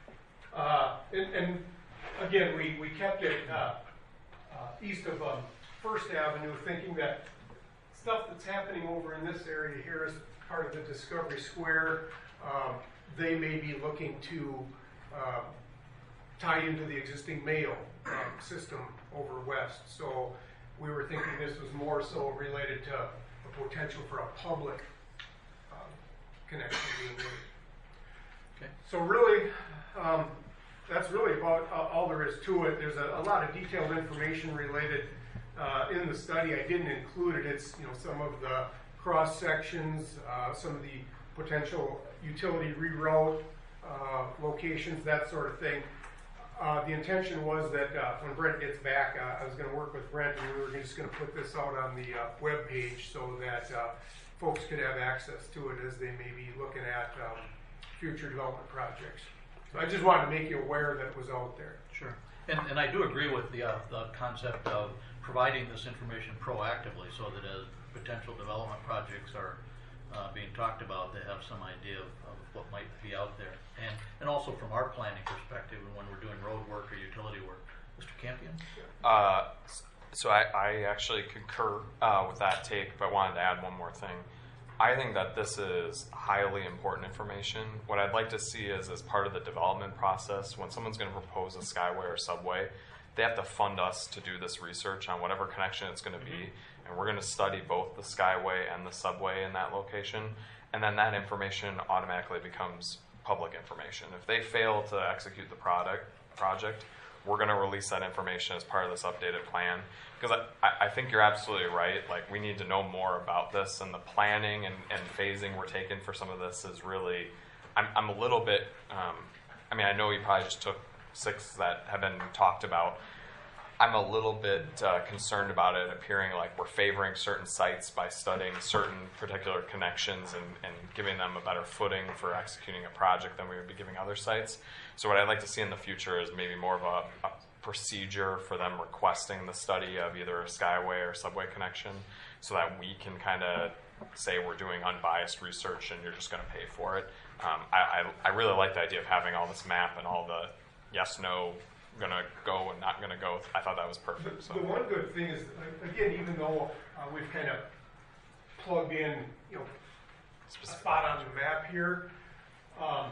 Uh, and, and again, we, we kept it uh, uh, east of um, First Avenue, thinking that stuff that's happening over in this area here is part of the Discovery Square. Um, they may be looking to uh, tie into the existing Mayo um, system over west. So we were thinking this was more so related to the potential for a public um, connection being made. Okay. So really, um, that's really about uh, all there is to it. There's a, a lot of detailed information related uh, in the study. I didn't include it. It's, you know, some of the cross sections, uh, some of the potential utility reroute uh, locations, that sort of thing. Uh, the intention was that uh, when Brent gets back, uh, I was going to work with Brent, and we were just going to put this out on the uh, web page so that uh, folks could have access to it as they may be looking at um, future development projects. So I just wanted to make you aware that it was out there. Sure. And, and I do agree with the, uh, the concept of providing this information proactively so that as potential development projects are uh, being talked about, they have some idea of, of what might be out there. And, and also from our planning perspective, and when we're doing road work or utility work. Mister Campion? Uh, So I, I actually concur uh, with that take, but wanted to add one more thing. I think that this is highly important information. What I'd like to see is, as part of the development process, when someone's going to propose a skyway or subway, they have to fund us to do this research on whatever connection it's going to be, and we're going to study both the skyway and the subway in that location, and then that information automatically becomes public information. If they fail to execute the product project, we're going to release that information as part of this updated plan. Because I, I think you're absolutely right. Like, we need to know more about this, and the planning and, and phasing we're taking for some of this is really, I'm, I'm a little bit, um, I mean, I know you probably just took six that have been talked about. I'm a little bit uh, concerned about it appearing like we're favoring certain sites by studying certain particular connections and, and giving them a better footing for executing a project than we would be giving other sites. So what I'd like to see in the future is maybe more of a, a procedure for them requesting the study of either a skyway or subway connection, so that we can kind of say we're doing unbiased research and you're just going to pay for it. Um, I, I, I really like the idea of having all this map and all the yes, no, going to go and not going to go. I thought that was perfect. So. The one good thing is, again, even though uh, we've kind of plugged in, you know, a spot on the map here, um,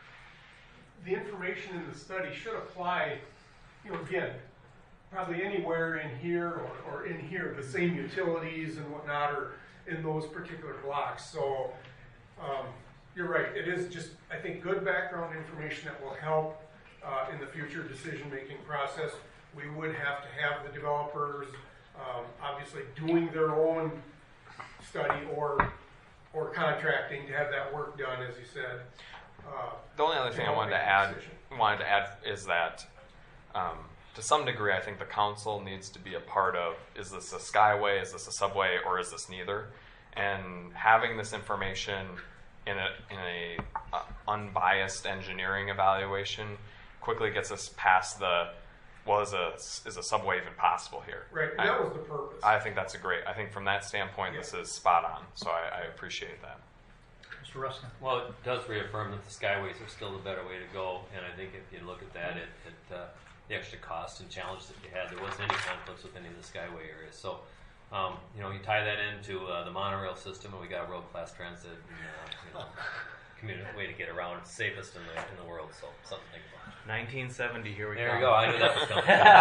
the information in the study should apply, you know, again, probably anywhere in here or, or in here, the same utilities and whatnot are in those particular blocks. So um, you're right. It is just, I think, good background information that will help Uh, in the future decision-making process. We would have to have the developers um, obviously doing their own study or or contracting to have that work done, as you said. Uh, the only other thing I wanted to add wanted to add is that um, to some degree, I think the council needs to be a part of, is this a skyway, is this a subway, or is this neither? And having this information in a in a uh, unbiased engineering evaluation quickly gets us past the, well, is a, is a subway even possible here? Right, and that was the purpose. I think that's a great, I think from that standpoint, yeah. This is spot on, so I, I appreciate that. Mister Ruskin. Well, it does reaffirm that the skyways are still the better way to go, and I think if you look at that, it, it uh, the extra cost and challenge that you had, there wasn't any conflicts with any of the skyway areas. So, um, you know, you tie that into uh, the monorail system, and we got world-class transit, and, uh, you know, community way to get around. It's safest in the in the world, so something to think about. nineteen seventy, here we there go. There you go. I knew that was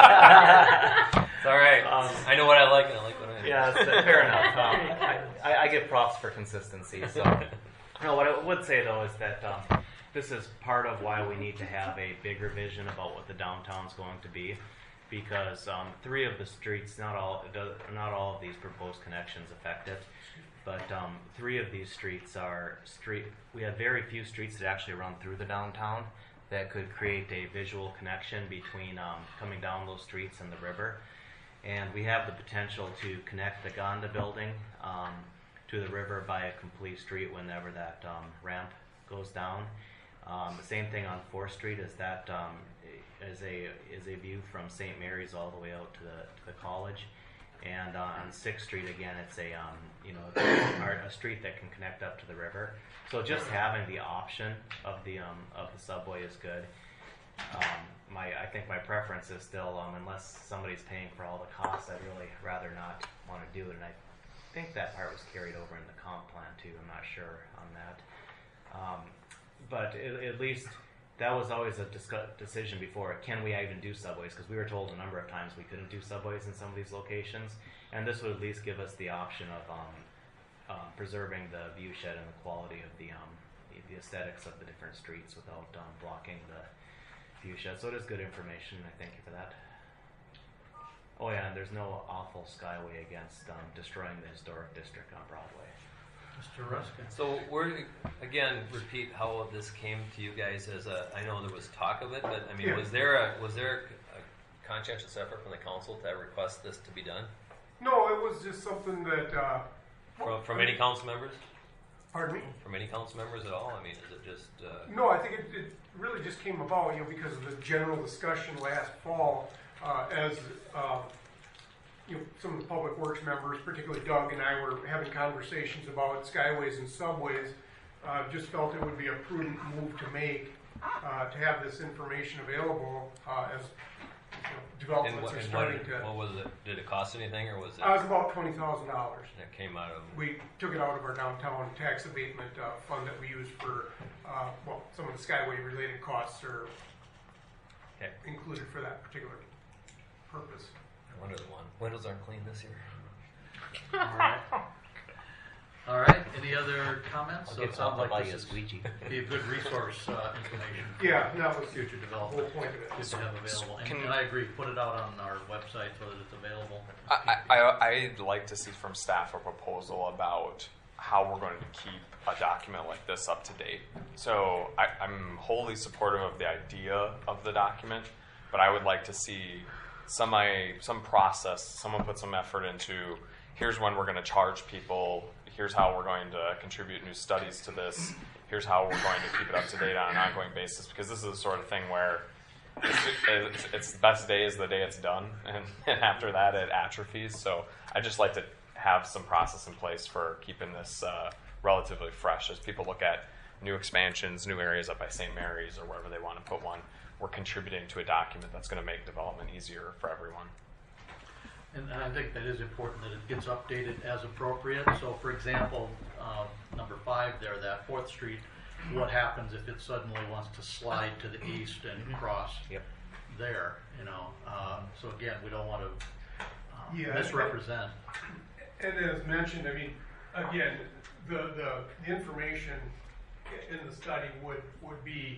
coming. It's all right. Um, I know what I like, and I like what I hate. Yeah, fair enough. Um, I, I give props for consistency. So, no, what I would say though is that um, this is part of why we need to have a bigger vision about what the downtown's going to be, because um, three of the streets, not all, not all of these proposed connections affect it. But um, three of these streets are street. We have very few streets that actually run through the downtown that could create a visual connection between um, coming down those streets and the river. And we have the potential to connect the Gonda building um, to the river by a complete street whenever that um, ramp goes down. Um, the same thing on fourth Street is that um, is a is a view from Saint Mary's all the way out to the to the college. And uh, on sixth Street, again, it's a um, you know a street that can connect up to the river. So just having the option of the um, of the subway is good. Um, my I think my preference is still um, unless somebody's paying for all the costs, I'd really rather not want to do it. And I think that part was carried over in the comp plan too. I'm not sure on that, um, but it, at least. That was always a discuss- decision before. Can we even do subways? Because we were told a number of times we couldn't do subways in some of these locations. And this would at least give us the option of um, um, preserving the view shed and the quality of the um, the aesthetics of the different streets without um, blocking the view shed. So it is good information. I thank you for that. Oh yeah, and there's no awful skyway against um, destroying the historic district on Broadway. Mister Ruskin. So we're again repeat how this came to you guys as a. I know there was talk of it, but I mean, Yeah. was there a was there a, a conscientious effort from the council to request this to be done No, it was just something that. Uh, from from any council members? Pardon me? From any council members at all? I mean, is it just? Uh, No, I think it, it really just came about, you know, because of the general discussion last fall, uh, as um, you know, some of the public works members, particularly Doug and I, were having conversations about skyways and subways. Uh, just felt it would be a prudent move to make uh, to have this information available uh, as And developments what, are and starting what, to. what was it? Did it cost anything, or was it? Uh, it was about twenty thousand dollars. That came out of. We took it out of our downtown tax abatement uh, fund that we use for, uh, well, some of the Skyway related costs are Okay. included for that particular purpose. I wonder the one. Windows aren't clean this year. All right. All right. Any other comments? I'll So it get sounds I'll like buy this you a is squeegee. be a good resource uh, information. for Yeah, that was future the whole development. point of it. Good to have available. And, Can- and I agree. Put it out on our website so that it's available. I, I, I'd like to see from staff a proposal about how we're going to keep a document like this up to date. So I, I'm wholly supportive of the idea of the document, but I would like to see some I, some process, someone put some effort into, here's when we're going to charge people, here's how we're going to contribute new studies to this, here's how we're going to keep it up to date on an ongoing basis, because this is the sort of thing where it's, it's, it's the best day is the day it's done, and, and after that it atrophies. So I'd just like to have some process in place for keeping this uh, relatively fresh as people look at new expansions, new areas up by Saint Mary's or wherever they want to put one. We're contributing to a document that's going to make development easier for everyone. And, and I think that is important that it gets updated as appropriate. So, for example, uh, number five there, that Fourth Street, what happens if it suddenly wants to slide to the east and cross Yep. there? You know, uh, so again, we don't want to uh, Yeah, misrepresent. And as mentioned, I mean, again, the, the, the information in the study would, would be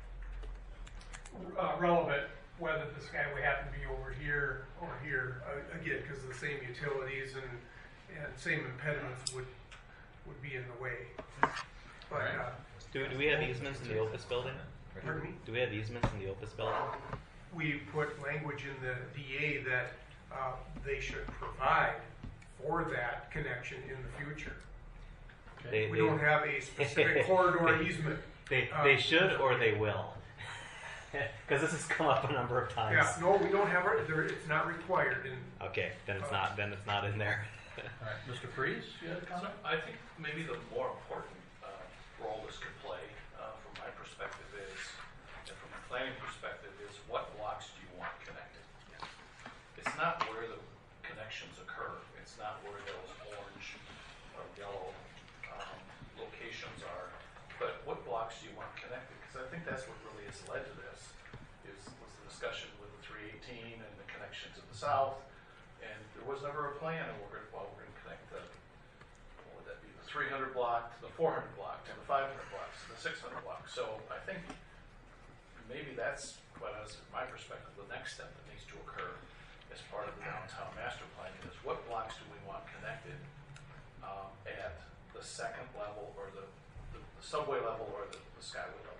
uh, relevant whether the Skyway happened to be over here or here, uh, again, because the same utilities and, and same impediments would, would be in the way. But, uh, Do, do we have easements in the Opus building? pardon me? Do we have easements in the Opus building? We put language in the D A that uh, they should provide for that connection in the future. They, We they, don't have a specific corridor easement. they, uh, they should or they will. Because this has come up a number of times. Yeah, no, we don't have it, there, it's not required in, Okay, then it's not. Then it's not in there. All right, Mister Freeze, you had a So comment? I think maybe the more important uh, role this could play, uh, from my perspective is, and from a planning perspective, is what blocks do you want connected? It's not where the connections occur. It's not where those orange or yellow um, locations are, but what blocks do you want connected? Because I think that's what really has led to this, is was the discussion with the three eighteen and the connection to the south, and there was never a plan, and we're going, well, we're going to connect the, what would that be, the three hundred block to the four hundred block, to the five hundred block, to the six hundred block. So I think maybe that's what, as my perspective, the next step that needs to occur as part of the downtown master plan is what blocks do we want connected um, at the second level or the, the, the subway level or the, the skyway level.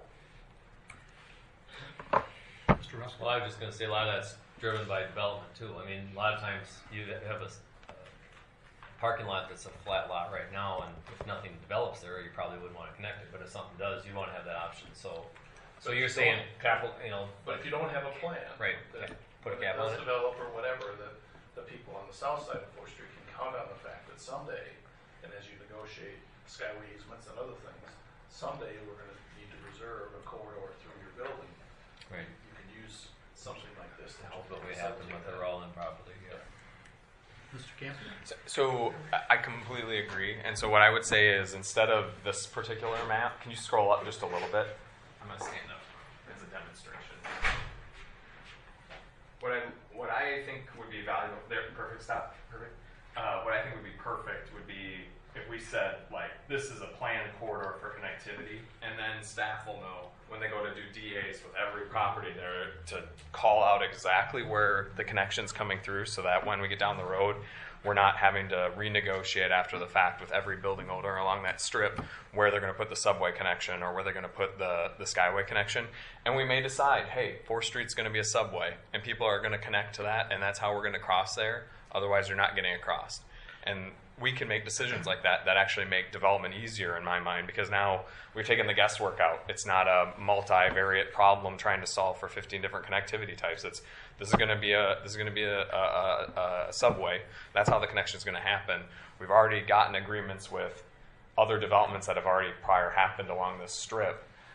Mister Russell? Well, I was just going to say a lot of that's driven by development too. I mean, a lot of times you have a s- uh, parking lot that's a flat lot right now, and if nothing develops there, you probably wouldn't want to connect it. But if something does, you want to have that option. So, so But you're if you saying don't- capital, you know, But if you don't have a plan, Right, that, okay. Put a when cap it on does it. develop or whatever, that the people on the south side of Fourth Street can count on the fact that someday, and as you negotiate skyway easements and other things, someday we're going to need to reserve a corridor through your building. right. You can use something like this to help. Hopefully happen with the rolling properly. Yeah. Mister Campion? So, so I completely agree. And so what I would say is instead of this particular map, can you scroll up just a little bit? I'm going to stand up as a demonstration. What I what I think would be valuable there, perfect stop, perfect. Uh, what I think would be perfect would be if we said like this is a planned corridor for connectivity, and then staff will know when they go to do D As with every property there to call out exactly where the connection's coming through, so that when we get down the road, we're not having to renegotiate after the fact with every building owner along that strip where they're going to put the subway connection or where they're going to put the, the skyway connection. And we may decide, hey, fourth Street's going to be a subway, and people are going to connect to that, and that's how we're going to cross there. Otherwise, you're not getting across. And we can make decisions like that that actually make development easier in my mind, because now we've taken the guesswork out. It's not a multivariate problem trying to solve for fifteen different connectivity types. It's this is going to be a this is going to be a, a, a subway. That's how the connection is going to happen. We've already gotten agreements with other developments that have already prior happened along this strip.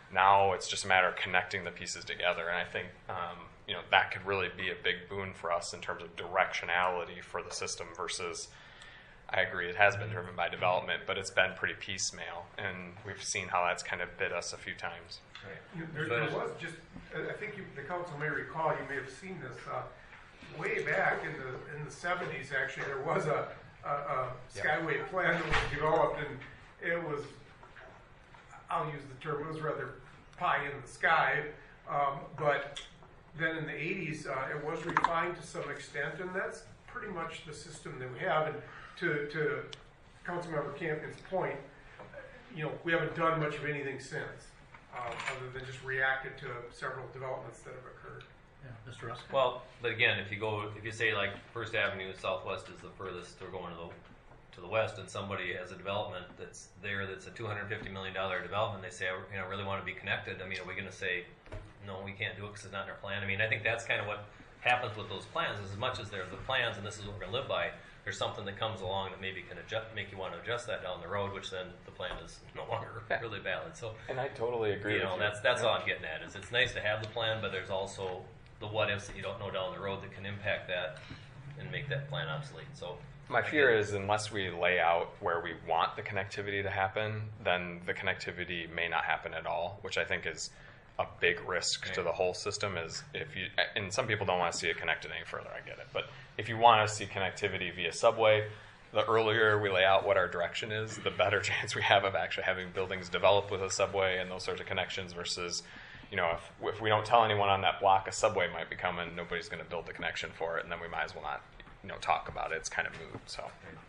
Now it's just a matter of connecting the pieces together, and I think um, you know that could really be a big boon for us in terms of directionality for the system versus. I agree, it has been driven by development, but it's been pretty piecemeal, and we've seen how that's kind of bit us a few times. Right. There, there was just, I think you, the council may recall, you may have seen this, uh, way back in the in the seventies, actually, there was a, a, a Skyway plan that was developed, and it was, I'll use the term, it was rather pie in the sky, um, but then in the eighties, uh, it was refined to some extent, and that's pretty much the system that we have. And to, to Councilmember Campion's point, you know, we haven't done much of anything since, uh, other than just reacted to several developments that have occurred. Yeah, Mister Rusk? Well, but again, if you go, if you say like First Avenue Southwest is the furthest, or going to the to the west, and somebody has a development that's there that's a two hundred fifty million dollar development, they say, I you know, really want to be connected. I mean, are we going to say, no, we can't do it because it's not in our plan? I mean, I think that's kind of what happens with those plans. Is as much as there's the plans, and this is what we're going to live by, there's something that comes along that maybe can adjust, make you want to adjust that down the road, which then the plan is no longer Yeah. really valid. So, And I totally agree you with know, you. that's that's Yeah. all I'm getting at. Is it's nice to have the plan, but there's also the what ifs that you don't know down the road that can impact that and make that plan obsolete. So My fear is unless we lay out where we want the connectivity to happen, then the connectivity may not happen at all, which I think is a big risk to the whole system. Is if you, and some people don't want to see it connected any further, I get it, but if you want to see connectivity via subway, the earlier we lay out what our direction is, the better chance we have of actually having buildings developed with a subway and those sorts of connections versus, you know, if, if we don't tell anyone on that block a subway might be coming, nobody's going to build the connection for it, and then we might as well not, you know, talk about it. It's kind of moot. So,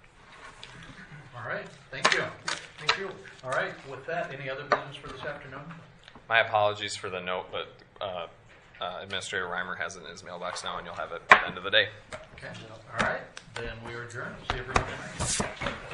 All right, thank you. Thank you. All right, with that, any other business for this afternoon? my apologies for the note, but uh, uh, Administrator Reimer has it in his mailbox now, and you'll have it at the end of the day. Okay, all right, then we are adjourned. See everyone tonight.